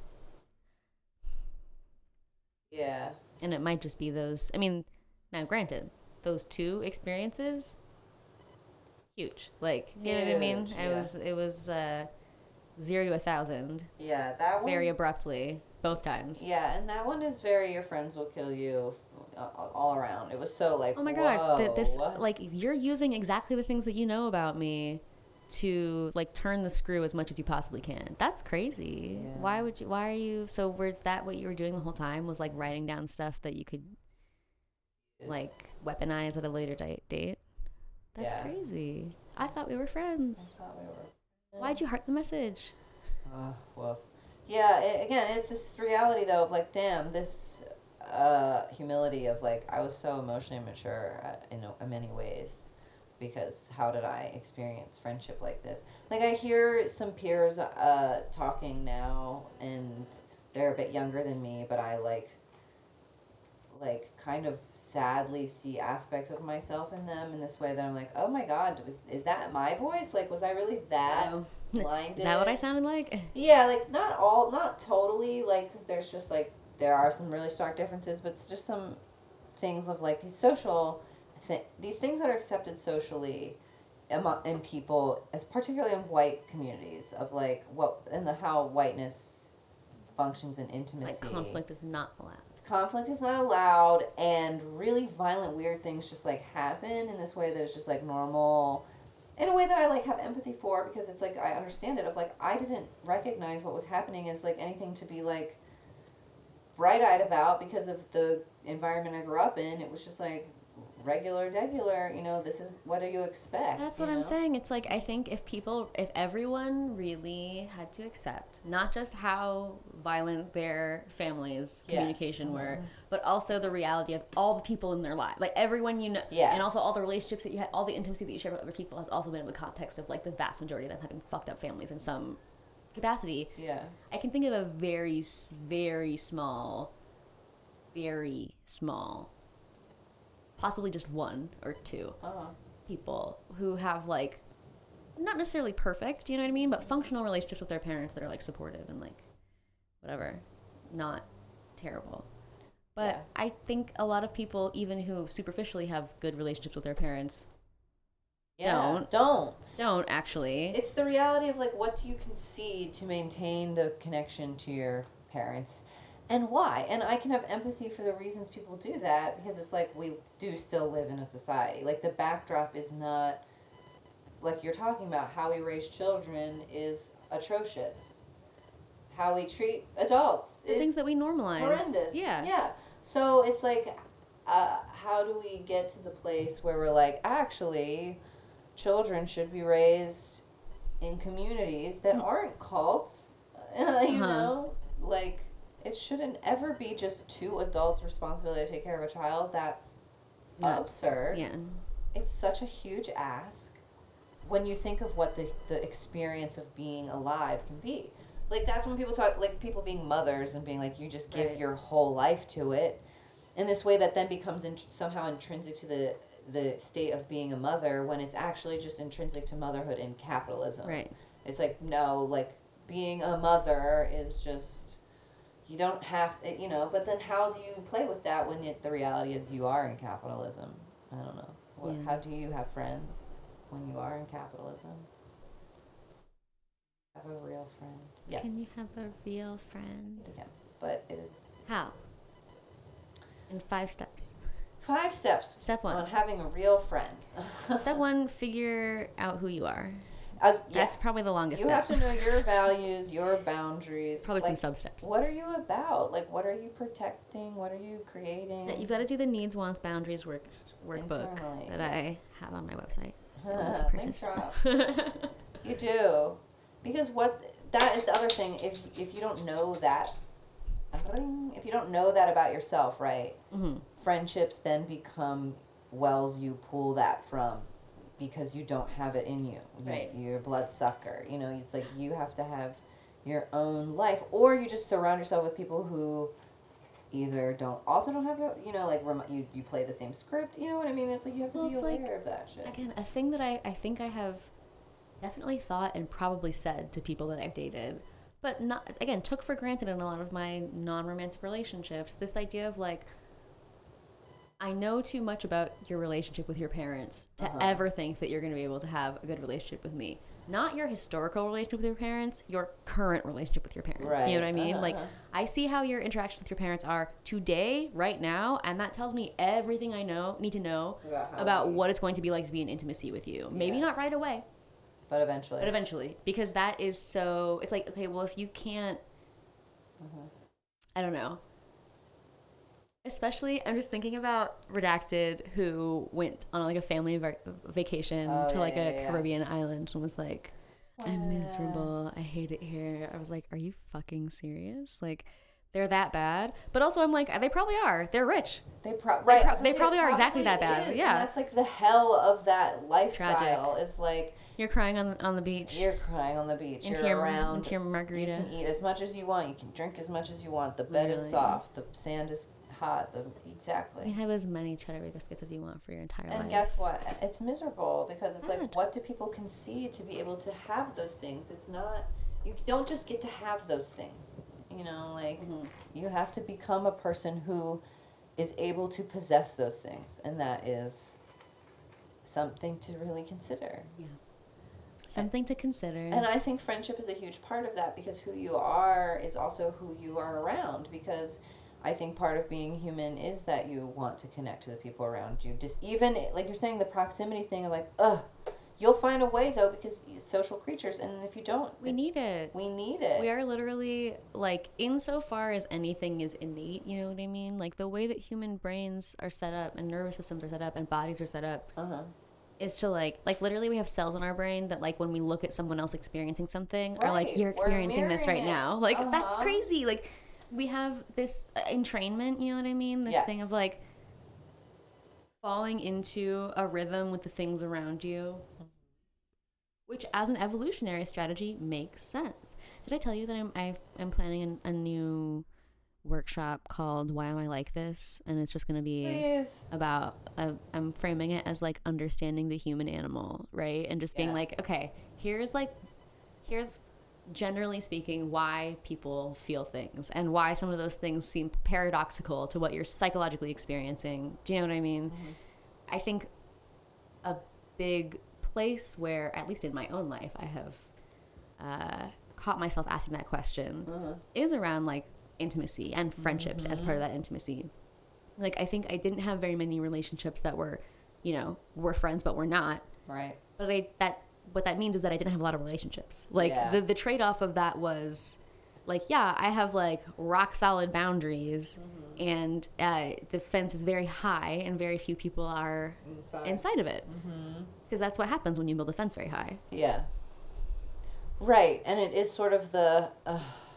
Yeah. and it might just be those. I mean, now granted, those two experiences, huge. Like you know what I mean? Huge, It yeah. was it was uh, zero to a thousand Yeah, that one. very abruptly both times. Yeah, and that one is very your friends will kill you uh, all around. It was so like, Oh my whoa, god, that this what? like you're using exactly the things that you know about me to like turn the screw as much as you possibly can. That's crazy. Yeah. Why would you, why are you, so was that what you were doing the whole time, was like writing down stuff that you could like weaponize at a later di- date? That's Yeah. crazy. I thought we were friends. I thought we were. Why'd you heart the message? Oh, woof. Yeah, it, again, it's this reality, though, of, like, damn, this uh, humility of, like, I was so emotionally mature at, in, in many ways, because how did I experience friendship like this? Like, I hear some peers uh, talking now, and they're a bit younger than me, but I, like, like, kind of sadly see aspects of myself in them in this way that I'm like, oh my god, was, is that my voice? Like, was I really that Oh. blinded? Is that what I sounded like? Yeah, like, not all, not totally, like, 'cause there's just, like, there are some really stark differences, but it's just some things of, like, these social, th- these things that are accepted socially in, in people, as particularly in white communities, of, like, what, and the how whiteness functions in intimacy. Like conflict is not allowed. Conflict is not allowed, and really violent, weird things just, like, happen in this way that is just, like, normal, in a way that I, like, have empathy for, because it's, like, I understand it, of, like, I didn't recognize what was happening as, like, anything to be, like, bright-eyed about because of the environment I grew up in. It was just, like, regular, degular, you know, this is, what do you expect? That's you what I'm know? saying. It's like, I think if people, if everyone really had to accept not just how violent their families' Yes. communication were, Mhm. but also the reality of all the people in their life, like everyone you know, Yeah. and also all the relationships that you had, all the intimacy that you share with other people has also been in the context of like the vast majority of them having fucked up families in some capacity. Yeah. I can think of a very, s- very small, very small, possibly just one or two Uh-huh. people who have like not necessarily perfect, do you know what I mean, but functional relationships with their parents that are like supportive and like whatever, not terrible. But Yeah. I think a lot of people, even who superficially have good relationships with their parents, Yeah. Don't. Don't. don't actually. It's the reality of, like, what do you concede to maintain the connection to your parents, and why? And I can have empathy for the reasons people do that, because it's like we do still live in a society. Like, the backdrop is not, like you're talking about, how we raise children is atrocious. How we treat adults the is things that we normalize. horrendous. Yeah. Yeah. So it's like, uh, how do we get to the place where we're like, actually, children should be raised in communities that aren't cults, you Uh-huh. know? Like, it shouldn't ever be just two adults' responsibility to take care of a child. That's Nuts. absurd. Yeah. It's such a huge ask when you think of what the, the experience of being alive can be. Like, that's when people talk, like, people being mothers and being like, you just give Right. your whole life to it in this way that then becomes in, somehow intrinsic to the the state of being a mother, when it's actually just intrinsic to motherhood in capitalism. Right. It's like, no, like, being a mother is just, you don't have, you know, but then how do you play with that when it, the reality is you are in capitalism? I don't know. What, Yeah. How do you have friends when you are in capitalism? Have a real friend. Yes. Can you have a real friend? You can. But it is How? In five steps. five steps Step one. on having a real friend. Step one, figure out who you are. As, yeah. That's probably the longest You step. have to know your values, your boundaries. Probably like, some sub steps. What are you about? Like, what are you protecting? What are you creating? That you've got to do the needs, wants, boundaries work workbook Internally, that yes. I have on my website. Name drop. You do, because what that is the other thing. If if you don't know that, if you don't know that about yourself, right? hmm Friendships then become wells you pull that from, because you don't have it in you. You're, Right. You're a bloodsucker. You know, it's like you have to have your own life, or you just surround yourself with people who either don't also don't have your, you know, like rem- you you play the same script. You know what I mean? It's like you have to Well, be it's aware like, of that shit. Again, a thing that I, I think I have definitely thought and probably said to people that I've dated, but not, again, took for granted in a lot of my non-romantic relationships, this idea of like, I know too much about your relationship with your parents to Uh-huh. ever think that you're going to be able to have a good relationship with me. Not your historical relationship with your parents, your current relationship with your parents. Do you know what I Right. mean? Uh-huh, Like, uh-huh. I see how your interactions with your parents are today, right now, and that tells me everything I know, need to know About how about we- what it's going to be like to be in intimacy with you. Maybe Yeah. not right away, But eventually. But eventually, because that is so. It's like, okay, well, if you can't, Mm-hmm. I don't know. Especially, I'm just thinking about Redacted, who went on like a family va- vacation Oh, to yeah, like yeah, a yeah. Caribbean island and was like, I'm Wow. miserable. I hate it here. I was like, are you fucking serious? Like, they're that bad. But also, I'm like, they probably are. They're rich. They, pro- right, pro- I was they gonna say, probably it are exactly that probably bad. is, Yeah. and that's like the hell of that lifestyle. Tragic. Is like You're crying on on the beach. you're crying on the beach. into You're your, around. into your margarita. You can eat as much as you want. You can drink as much as you want. The bed is Literally. soft. The sand is hot. The exactly. You can have as many cheddar Bay biscuits as you want for your entire And life. guess what? It's miserable because it's Sad. like, what do people concede to be able to have those things? It's not, you don't just get to have those things. You know, like, Mhm. you have to become a person who is able to possess those things. And that is something to really consider. Yeah. Something to consider. And I think friendship is a huge part of that because who you are is also who you are around. Because I think part of being human is that you want to connect to the people around you. Just even, like you're saying, the proximity thing of like, ugh, you'll find a way though because social creatures. And if you don't, we need it. we need it. We are literally, like, insofar as anything is innate, you know what I mean? Like, the way that human brains are set up and nervous systems are set up and bodies are set up Uh-huh. is to, like, like literally we have cells in our brain that, like, when we look at someone else experiencing something, are like, Right. you're We're experiencing this right mirroring it. now. Like, that's Uh-huh. crazy. Like, we have this uh, entrainment, you know what I mean? This thing Yes. of, like, falling into a rhythm with the things around you, which as an evolutionary strategy makes sense. Did I tell you that I'm I, I'm planning a, a new workshop called Why Am I Like This? And it's just going to be Please. about, uh, I'm framing it as like understanding the human animal, right? And just being Yeah. like, okay, here's like, here's generally speaking why people feel things and why some of those things seem paradoxical to what you're psychologically experiencing. Do you know what I mean? Mm-hmm. I think a big place where, at least in my own life, I have uh, caught myself asking that question Mm-hmm. is around like intimacy and friendships as part of that intimacy. Like, I think I didn't have very many relationships that were, you know, we're friends but we're not. Right. But I that what that means is that I didn't have a lot of relationships. Like Yeah. the the trade off of that was like, yeah, I have like rock solid boundaries, Mm-hmm. and uh, the fence is very high, and very few people are Inside. inside of it, Mm-hmm. because that's what happens when you build a fence very high. Yeah. Right, and it is sort of the, uh,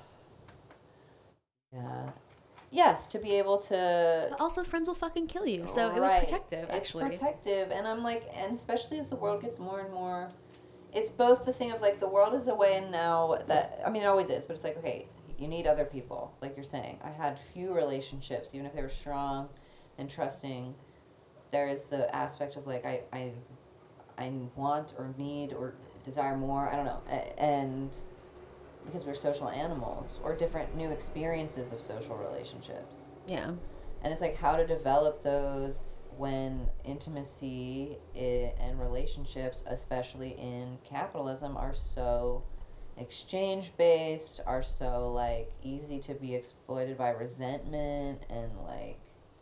yeah, yes, to be able to. But also, friends will fucking kill you, so it was Right. protective. Actually, It's protective, and I'm like, and especially as the world gets more and more, it's both the thing of like the world is the way and now that I mean it always is, but it's like okay, you need other people, like you're saying. I had few relationships, even if they were strong and trusting. There is the aspect of like I I, I want or need or desire more. I don't know, A- and because we're social animals or different new experiences of social relationships. yeah. And it's like how to develop those when intimacy i- and relationships, especially in capitalism, are so exchange based, are so like easy to be exploited by resentment and like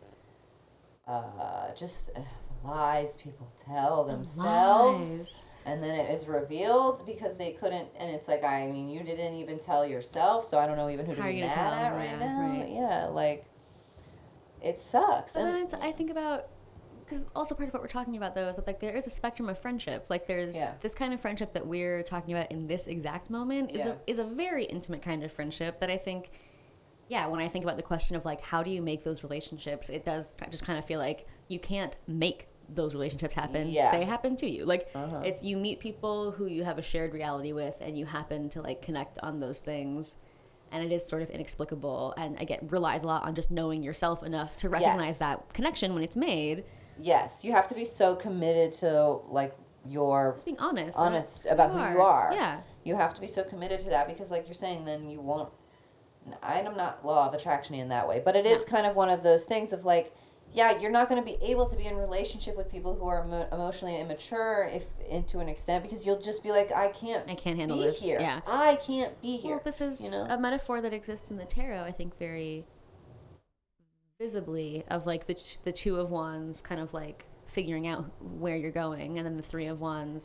uh, just ugh, the lies people tell themselves. Lies. And then it is revealed because they couldn't, and it's like, I mean, you didn't even tell yourself, so I don't know even who to How are be you mad gonna tell? at right Yeah, now. right. Yeah, like, it sucks. But and then it's, I think about, because also part of what we're talking about though is that like there is a spectrum of friendship. Like there's Yeah. this kind of friendship that we're talking about in this exact moment is Yeah. a, is a very intimate kind of friendship that I think, yeah, when I think about the question of like how do you make those relationships, it does just kind of feel like you can't make those relationships happen. Yeah. They happen to you. Like Uh-huh. it's you meet people who you have a shared reality with and you happen to like connect on those things. And it is sort of inexplicable, and again relies a lot on just knowing yourself enough to recognize Yes. that connection when it's made. yes, you have to be so committed to, like, your Just being honest. honest right? about who you are. Yeah. You have to be so committed to that because, like you're saying, then you won't. I'm not law of attraction in that way, but it is kind of one of those things of like, yeah, you're not going to be able to be in relationship with people who are emo- emotionally immature if, and to an extent, because you'll just be like, I can't. I can't handle be this. here. Yeah. I can't be here. Well, this is you know? a metaphor that exists in the tarot, I think, very visibly, of like the the two of wands kind of like figuring out where you're going, and then the three of wands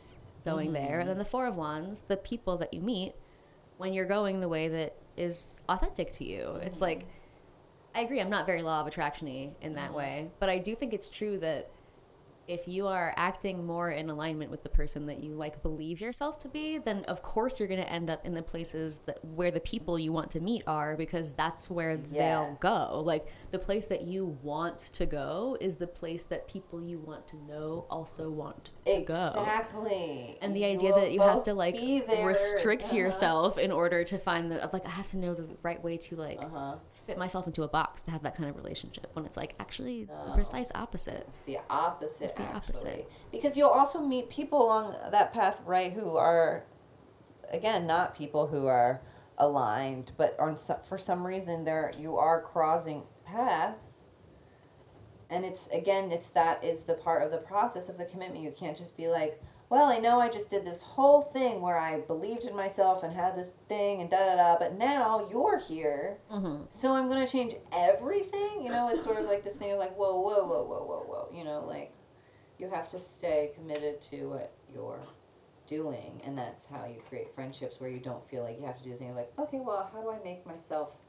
going mm-hmm. there. And then the Four of Wands, the people that you meet when you're going the way that is authentic to you. Mm-hmm. It's like, I agree, I'm not very law of attraction-y in that mm-hmm. way, but I do think it's true that if you are acting more in alignment with the person that you like believe yourself to be, then of course you're going to end up in the places that where the people you want to meet are, because that's where yes. they'll go. Like the place that you want to go is the place that people you want to know also want to exactly. go. Exactly. And the you idea that you have to like restrict uh-huh. yourself in order to find the, like I have to know the right way to like uh-huh. fit myself into a box to have that kind of relationship, when it's like actually no. the precise opposite. It's the opposite. It's the actually. opposite. Because you'll also meet people along that path, right, who are, again, not people who are aligned, but on some, for some reason they're you are crossing paths. And it's, again, it's that is the part of the process of the commitment. You can't just be like, well, I know I just did this whole thing where I believed in myself and had this thing and da-da-da, but now you're here, mm-hmm. so I'm going to change everything? You know, it's sort of like this thing of like, whoa, whoa, whoa, whoa, whoa, whoa. You know, like, you have to stay committed to what you're doing, and that's how you create friendships where you don't feel like you have to do the thing of like, okay, well, how do I make myself...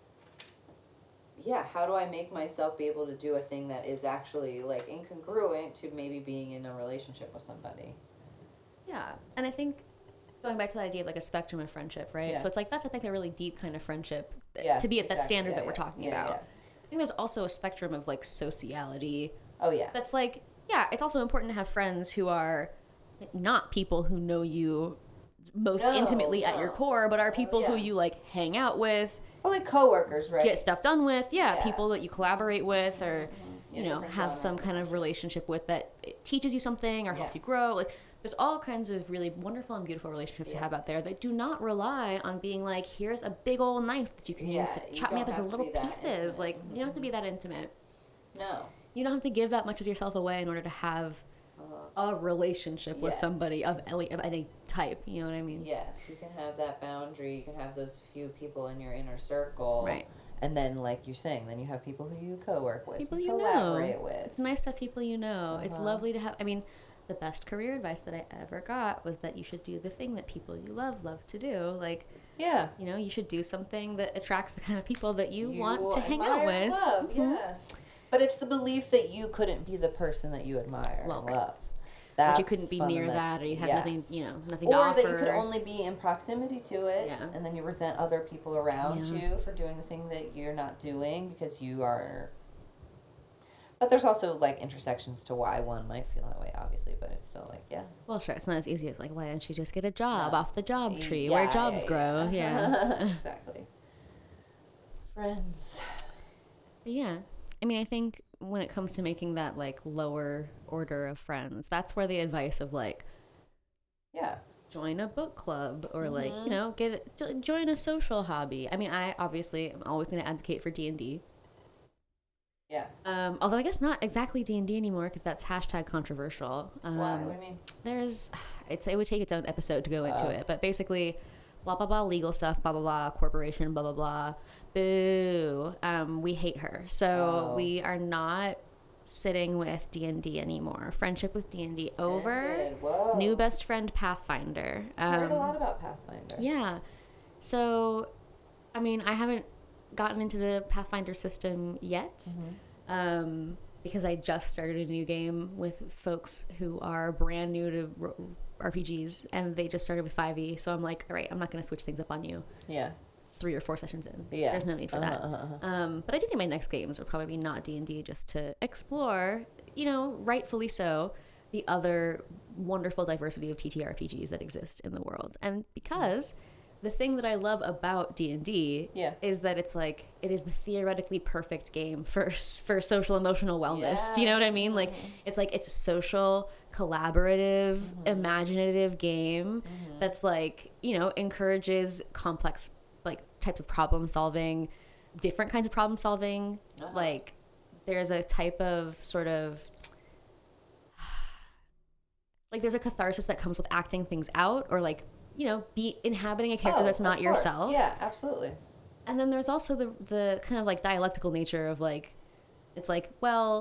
yeah, how do I make myself be able to do a thing that is actually, like, incongruent to maybe being in a relationship with somebody? Yeah, and I think going back to the idea of, like, a spectrum of friendship, right? Yeah. So it's like, that's, I think, a really deep kind of friendship yes, to be at exactly. that standard yeah, that we're yeah. talking yeah, about. Yeah. I think there's also a spectrum of, like, sociality. Oh, yeah. That's, like, yeah, it's also important to have friends who are not people who know you most no, intimately no. at your core, but are people oh, yeah. who you, like, hang out with. Well, like coworkers, right? Get stuff done with, yeah, yeah. people that you collaborate with, or mm-hmm. yeah, you know, have some kind of relationship with that teaches you something or helps yeah. you grow. Like, there's all kinds of really wonderful and beautiful relationships yeah. to have out there that do not rely on being like, here's a big old knife that you can yeah, use to chop me up into little pieces. Intimate. Like, mm-hmm. you don't have to be that intimate. No. You don't have to give that much of yourself away in order to have a relationship with yes. somebody of any, of any type, you know what I mean? Yes, you can have that boundary, you can have those few people in your inner circle. Right. And then, like you're saying, then you have people who you co-work with, people you collaborate know. with. It's nice to have people you know. Uh-huh. It's lovely to have, I mean, the best career advice that I ever got was that you should do the thing that people you love love to do. Like, yeah, you know, you should do something that attracts the kind of people that you, you want to hang out with. Love, mm-hmm. yes. But it's the belief that you couldn't be the person that you admire well, and right. love. That's but you couldn't be near that, or you have yes. nothing, you know, nothing or to offer. Or that you could only be in proximity to it, yeah. and then you resent other people around yeah. you for doing the thing that you're not doing because you are... But there's also, like, intersections to why one might feel that way, obviously, but it's still, like, yeah. Well, sure, it's not as easy as, like, why don't you just get a job no. off the job tree yeah, where jobs yeah, grow, yeah. yeah. Exactly. Friends. But yeah, I mean, I think when it comes to making that, like, lower order of friends, that's where the advice of, like, yeah, join a book club or, mm-hmm. like, you know, get join a social hobby. I mean, I obviously am always going to advocate for D and D. Yeah. Um, although I guess not exactly D and D anymore because that's hashtag controversial. Um, Why? What do you mean? There's, it's it would take its own episode to go into uh, it, but basically, blah blah blah legal stuff, blah blah blah corporation, blah blah blah. Boo. Um, we hate her, so oh. we are not sitting with D and D anymore. Friendship with D and D over. Whoa. New best friend Pathfinder. Um, I've heard a lot about Pathfinder. Yeah. So, I mean, I haven't gotten into the Pathfinder system yet, mm-hmm. um, because I just started a new game with folks who are brand new to R P Gs, and they just started with five E. So I'm like, all right, I'm not going to switch things up on you. Yeah. Three or four sessions in. Yeah. There's no need for uh-huh, that. Uh-huh, uh-huh. Um, but I do think my next games will probably be not D and D, just to explore, you know, rightfully so, the other wonderful diversity of T T R P Gs that exist in the world. And because the thing that I love about D and D yeah. is that it's like, it is the theoretically perfect game for for social emotional wellness. Yeah. Do you know what I mean? Like, mm-hmm. it's like, it's a social, collaborative, mm-hmm. imaginative game mm-hmm. that's like, you know, encourages complex like types of problem solving, different kinds of problem solving. Uh-huh. Like, there's a type of sort of like, there's a catharsis that comes with acting things out, or like, you know, be inhabiting a character oh, that's not yourself. Yeah, absolutely. And then there's also the the kind of like dialectical nature of like, it's like, well,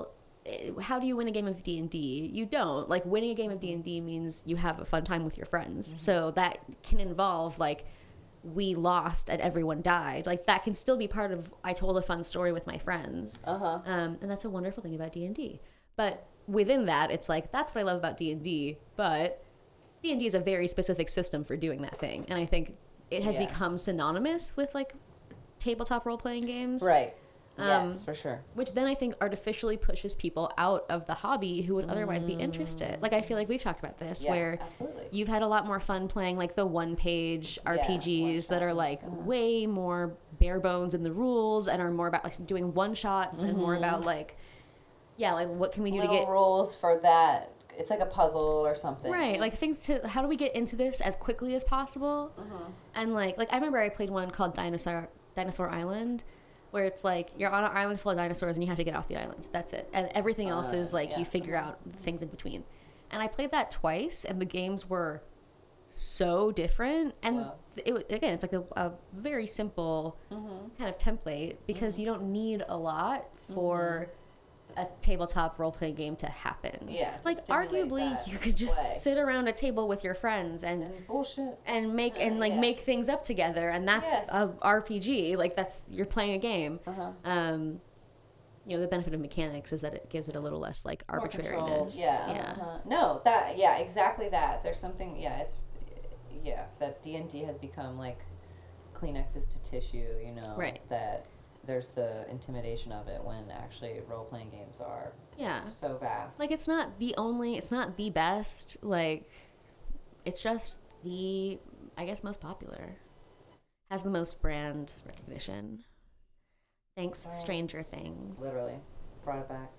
eh, how do you win a game of D and D? You don't. Like, winning a game of D and D means you have a fun time with your friends. Mm-hmm. So that can involve, like, we lost and everyone died. Like, that can still be part of, I told a fun story with my friends. Uh-huh. Um, and that's a wonderful thing about D and D. But within that, it's like, that's what I love about D and D. But D and D is a very specific system for doing that thing. And I think it has yeah. become synonymous with, like, tabletop role-playing games. Right. Um, yes, for sure. Which then I think artificially pushes people out of the hobby who would otherwise be interested. Like, I feel like we've talked about this, yeah, where absolutely. You've had a lot more fun playing, like, the one-page R P Gs yeah, that are, like, uh-huh. way more bare bones in the rules and are more about, like, doing one-shots mm-hmm. and more about, like, yeah, like, what can we do Little to get... rules for that. It's like a puzzle or something. Right, like, things to... How do we get into this as quickly as possible? Mm-hmm. And, like, like, I remember I played one called Dinosaur Dinosaur Island, where it's like you're on an island full of dinosaurs and you have to get off the island. That's it. And everything else uh, is like yeah. you figure out things in between. And I played that twice, and the games were so different. And wow. it again, it's like a, a very simple mm-hmm. kind of template because mm-hmm. you don't need a lot for mm-hmm. a tabletop role-playing game to happen. Yeah, like arguably you could just play. sit around a table with your friends and, and bullshit and make and like yeah. make things up together, and that's yes. a R P G. Like that's you're playing a game. Uh-huh. Um, you know, the benefit of mechanics is that it gives it a little less like arbitrariness. Yeah, yeah. Uh-huh. No, that yeah, exactly that. There's something. Yeah, it's yeah that D and D has become like Kleenexes to tissue. You know, right? That. There's the intimidation of it when actually role-playing games are yeah so vast. Like, it's not the only, it's not the best, like, it's just the, I guess, most popular. Has the most brand recognition. Thanks, right. Stranger Things. Literally. Brought it back.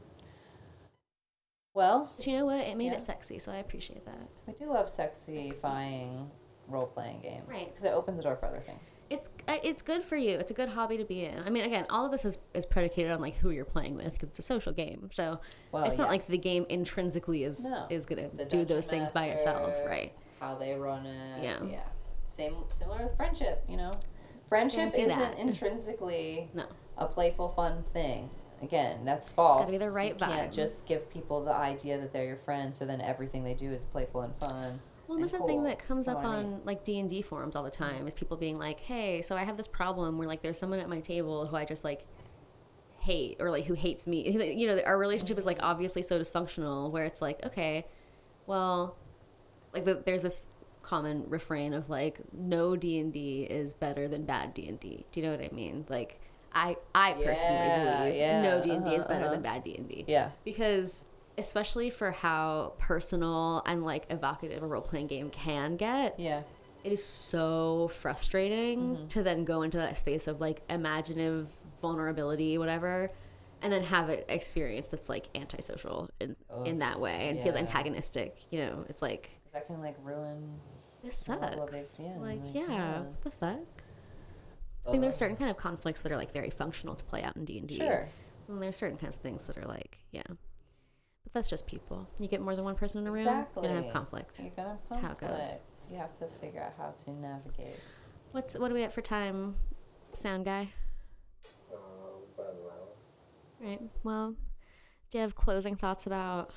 Well. But you know what? It made yeah. it sexy, so I appreciate that. We do love sexy-fying role-playing games, right? Because it opens the door for other things. It's it's good for you. It's a good hobby to be in. I mean, again, all of this is, is predicated on like who you're playing with because it's a social game. So well, it's not yes. like the game intrinsically is no. is gonna the do those things by itself, right? How they run it, yeah, yeah. Same similar with friendship, you know. Friendship isn't that. intrinsically no. a playful, fun thing. Again, that's false. Gotta be the right you vibe. Can't just give people the idea that they're your friends, so then everything they do is playful and fun. Well, that's cool. the thing that comes That's up on I mean. like D and D forums all the time is people being like, "Hey, so I have this problem where like there's someone at my table who I just like hate or like who hates me." You know, our relationship is like obviously so dysfunctional where it's like, okay, well, like the, there's this common refrain of like, no D and D is better than bad D and D. Do you know what I mean? Like, I I personally yeah, believe yeah, no D and D uh-huh, is better uh-huh. than bad D and D. Yeah, because. Especially for how personal and like evocative a role-playing game can get. Yeah. It is so frustrating mm-hmm. to then go into that space of like imaginative vulnerability, whatever, and then have it experience that's like antisocial in, in that way and yeah. feels antagonistic. You know, it's like that can like ruin. This sucks. Like, like, like yeah, yeah, what the fuck? I think there's certain kind of conflicts that are like very functional to play out in D and D. Sure. And there's certain kinds of things that are like, yeah. But that's just people. You get more than one person in a room, exactly. you're gonna have conflict. You're gonna have conflict. conflict. That's how it goes. You have to figure out how to navigate. What's what do we have for time, sound guy? Um, about an hour. Right. Well, do you have closing thoughts about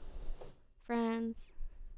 Friends?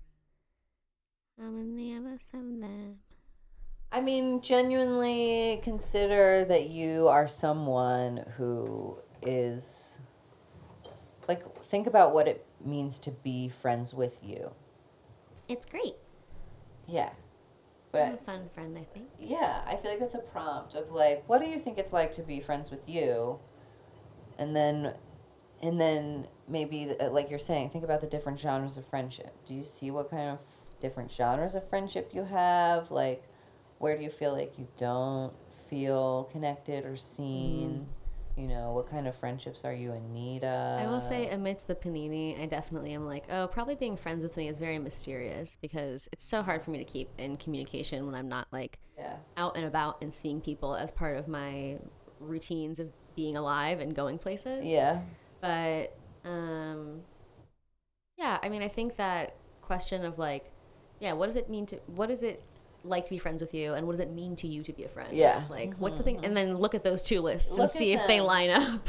How many of us have them? I mean, genuinely consider that you are someone who is... Like, think about what it means to be friends with you. It's great. Yeah. But I'm a fun friend, I think. Yeah, I feel like that's a prompt of, like, what do you think it's like to be friends with you? And then, and then maybe, like you're saying, think about the different genres of friendship. Do you see what kind of different genres of friendship you have? Like, where do you feel like you don't feel connected or seen? Mm. You know, what kind of friendships are you in need of? I will say, amidst the panini, I definitely am like, oh, probably being friends with me is very mysterious because it's so hard for me to keep in communication when I'm not, like, yeah. out and about and seeing people as part of my routines of being alive and going places. Yeah. But, um, yeah, I mean, I think that question of, like, yeah, what does it mean to, what does it like to be friends with you, and what does it mean to you to be a friend? Yeah. Like, mm-hmm. what's the thing? And then look at those two lists look and see if them. they line up.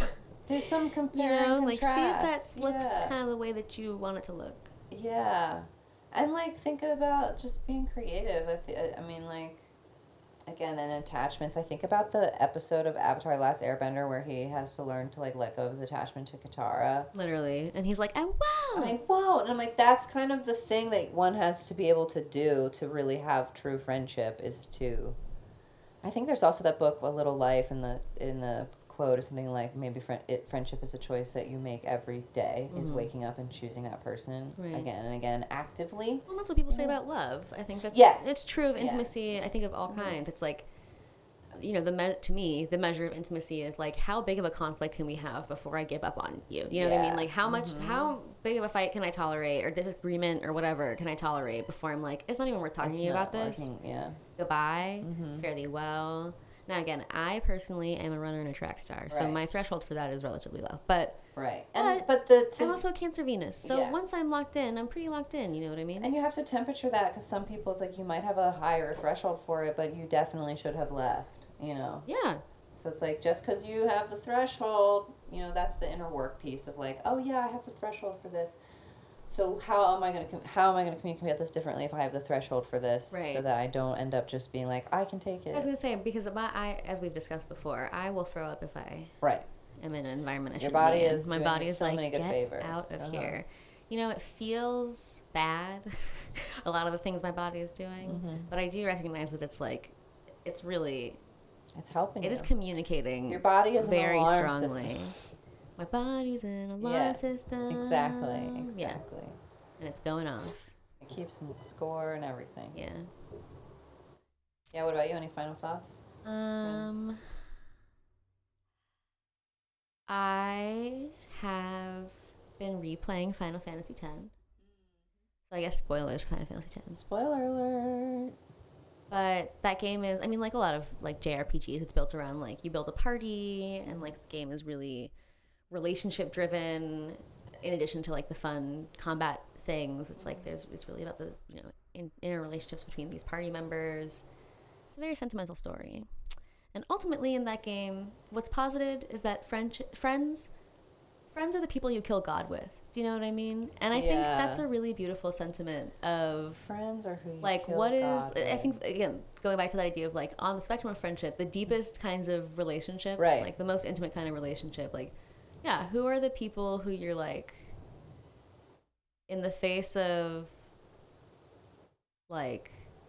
There's some compare You know, and like see if that contrast. looks Yeah. kind of the way that you want it to look. Yeah. And, like, think about just being creative. I, th- I mean, like, again, in attachments, I think about the episode of Avatar: Last Airbender where he has to learn to, like, let go of his attachment to Katara. Literally. And he's like, oh, wow. I'm like, wow. And I'm like, that's kind of the thing that one has to be able to do to really have true friendship is to... I think there's also that book, A Little Life, in the in the quote is something like, maybe friend, it, friendship is a choice that you make every day, mm-hmm. is waking up and choosing that person right. again and again actively. Well, that's what people say about love. I think that's yes. it's true of intimacy. Yes. I think of all mm-hmm. kinds. It's like, you know, the me- to me, the measure of intimacy is like, how big of a conflict can we have before I give up on you? You know yeah. what I mean? Like, how much, mm-hmm. how big of a fight can I tolerate, or disagreement or whatever can I tolerate before I'm like, it's not even worth talking it's to you about this. Working. Yeah. Goodbye. Mm-hmm. Fare thee well. Now, again, I personally am a runner and a track star, right. so my threshold for that is relatively low. But right, and but, but the to, I'm also a Cancer Venus, so yeah. once I'm locked in, I'm pretty locked in. You know what I mean? And you have to temperature that because some people, it's like you might have a higher threshold for it, but you definitely should have left. You know? Yeah. So it's like just because you have the threshold, you know, that's the inner work piece of like, oh yeah, I have the threshold for this. So how am I going to how am I going to communicate about this differently if I have the threshold for this, right. so that I don't end up just being like, I can take it. I was going to say, because my, I, as we've discussed before, I will throw up if I right. am in an environment I Your shouldn't body be in. is My doing body you is so like, many good get favors. out of uh-huh. here. You know, it feels bad, a lot of the things my body is doing, mm-hmm. but I do recognize that it's like, it's really... It's helping It you. is communicating Your body is very an alarm strongly. System. My body's an alarm yeah. system. Exactly, exactly. Yeah. And it's going off. It keeps score and everything. Yeah. Yeah, what about you? Any final thoughts? Um, Friends? I have been replaying Final Fantasy X. So I guess spoilers for Final Fantasy X. Spoiler alert. But that game is, I mean, like a lot of like J R P Gs, it's built around like you build a party, and like the game is really relationship driven. In addition to like the fun combat things, it's like there's it's really about the you know in, inner relationships between these party members. It's a very sentimental story, and ultimately in that game, what's posited is that friend, friends, friends are the people you kill God with. Do you know what I mean? And I yeah. think that's a really beautiful sentiment of friends are who you like kill what is God I with. think again going back to that idea of like on the spectrum of friendship, the deepest kinds of relationships, right. like the most intimate kind of relationship, like yeah, who are the people who you're like in the face of like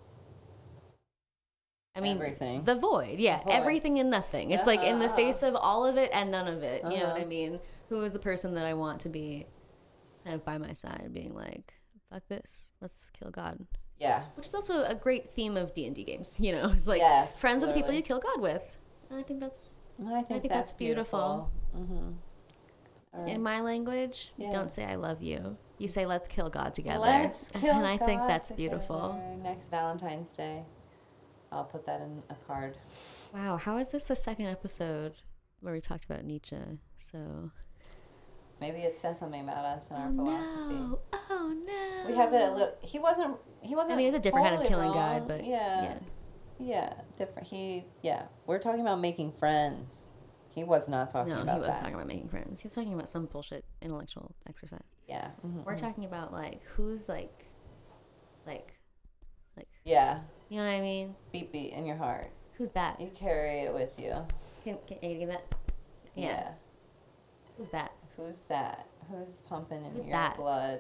I mean everything. The void, yeah, the void. Everything and nothing. It's uh-huh. like in the face of all of it and none of it. Uh-huh. You know what I mean? Who is the person that I want to be kind of by my side, being like, fuck this, let's kill God. Yeah. Which is also a great theme of D and D games, you know? It's like, yes, friends literally. Are the people you kill God with. And I think that's, I think, I think that's, that's beautiful. beautiful. Mm-hmm. Right. In my language, yeah. you don't say I love you. You say, let's kill God together. Let's kill And I God think that's together. beautiful. Next Valentine's Day, I'll put that in a card. Wow, how is this the second episode where we talked about Nietzsche? So... Maybe it says something about us and our oh, philosophy. No. Oh no! We have a little. He wasn't. He wasn't. I mean, it's a different totally kind of killing wrong. God, but yeah, yeah, yeah, different. He, yeah. We're talking about making friends. He was not talking no, about that. No, he wasn't that. talking about making friends. He was talking about some bullshit intellectual exercise. Yeah. Mm-hmm, We're mm-hmm. talking about like who's like, like, like. Yeah. You know what I mean? Beat beat in your heart. Who's that? You carry it with you. Can, can, can you give that? Yeah. yeah. Who's that? Who's that? Who's pumping in Who's your that? blood?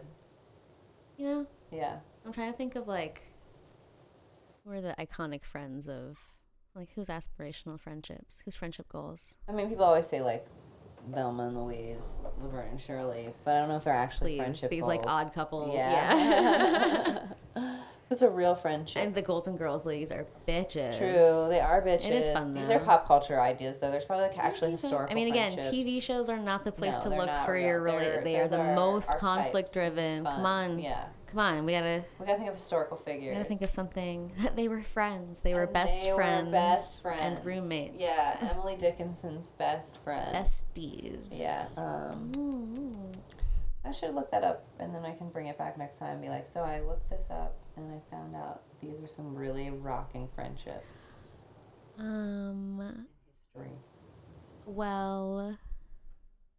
You know? Yeah. I'm trying to think of like, who are the iconic friends of, like, who's aspirational friendships? Who's friendship goals? I mean, people always say like Velma and Louise, Laverne and Shirley, but I don't know if they're actually Please, friendship these goals. like odd couple. Yeah. yeah. Who's a real friendship? And the Golden Girls ladies are bitches. True, they are bitches. It is fun, though. These are pop culture ideas, though. There's probably like actually historical. I mean, again, T V shows are not the place no, to they're look not for real. your relate. They are the are most conflict-driven. fun. Come on, yeah. Come on, we gotta. We gotta think of historical figures. We gotta think of something. They were friends. They were and best they friends. Were best friends and roommates. Yeah, Emily Dickinson's best friend. Besties. Yeah. Um, mm-hmm. I should look that up, and then I can bring it back next time and be like, so I looked this up, and I found out these are some really rocking friendships. Um. History. Well,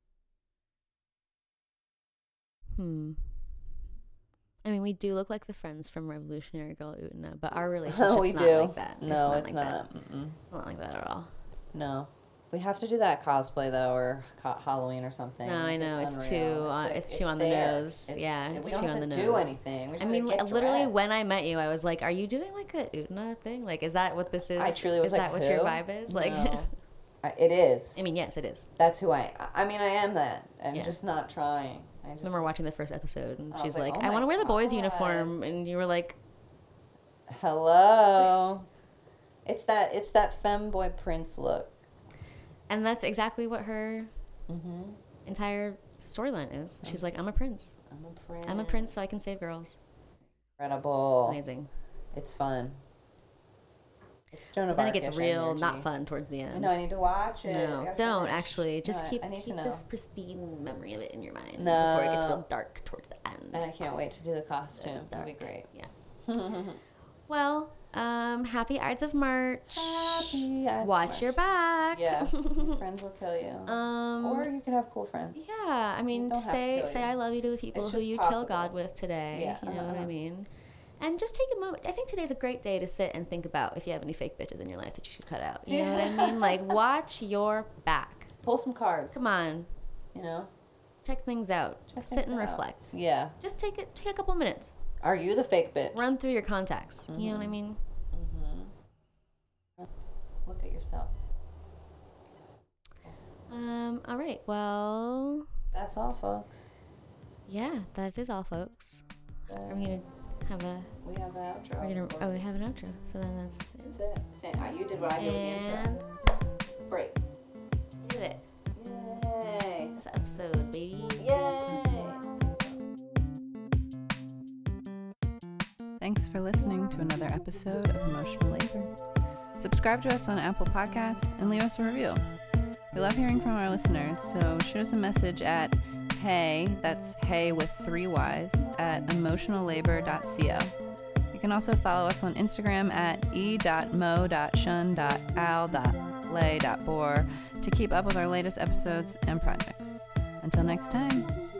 Hmm. I mean, we do look like the friends from Revolutionary Girl Utena, but our Oh, relationship's we not do. like that. No, not it's like not. That. Mm-mm. Not like that at all. No. We have to do that cosplay though, or co- Halloween or something. No, I know it's, it's too unreal. on, like- it's too on the there. nose. Yeah, it's we too don't on have the to nose. do anything. We I just mean, get literally, dressed. when I met you, I was like, "Are you doing like a Utena thing? Like, is that what this is? I truly was is like, that what who? your vibe is? Like, No. I, it is. I mean, yes, it is. That's who I. I mean, I am that, and Yeah. just not trying. I I just remember watching the first episode, and I she's was like, like, "Oh "I my want to wear the boys' God." uniform," and you were like, hello. It's that. It's that femboy prince look. and that's exactly what her Mm-hmm. entire storyline is. She's like, "I'm a prince. I'm a prince. I'm a prince, so I can save girls." Incredible. Amazing. It's fun. It's Joan of Then it Arc-ish gets real energy. not fun towards the end. I know. I need to watch it. I No, gotta don't finish. actually. Just No, I- keep, I need keep to know. this pristine memory of it in your mind before it gets No. real dark towards the end. And I can't wait to do the costume. That'd be Dark. great. Yeah. Well, um, happy Ides of March. Happy Ides of Watch March. your back. Yeah, your friends will kill you. um, or you can have cool friends. yeah, I mean, don't have to say kill say you. I love you to the people It's who just you possible. kill God with today. Yeah, You know what uh-huh. I mean? And just take a moment. I think today's a great day to sit and think about if you have any fake bitches in your life that you should cut out. You know what I mean? Like, watch your back. Pull some cards. Come on. You know, Check things out. Check Sit things and out. reflect. Yeah. Just take it. Take a couple minutes. Are you the fake bitch? Run through your contacts. You know what I mean? Mm-hmm. Look at yourself. Um. All right. Well. That's all, folks. Yeah. That is all, folks. Uh, Are we gonna have a? we have an outro. We're gonna. Oh, we have an outro. So then that's it. That's it. Say, uh, you did what I did with the And intro. Break. did it. Yay. This episode, baby. Yay. Thanks for listening to another episode of Emotional Labor. Subscribe to us on Apple Podcasts and leave us a review. We love hearing from our listeners, so shoot us a message at hey, that's hey with three Y's, at emotional labor dot co. You can also follow us on Instagram at e dot mo dot shun dot al dot lay dot bor to keep up with our latest episodes and projects. Until next time.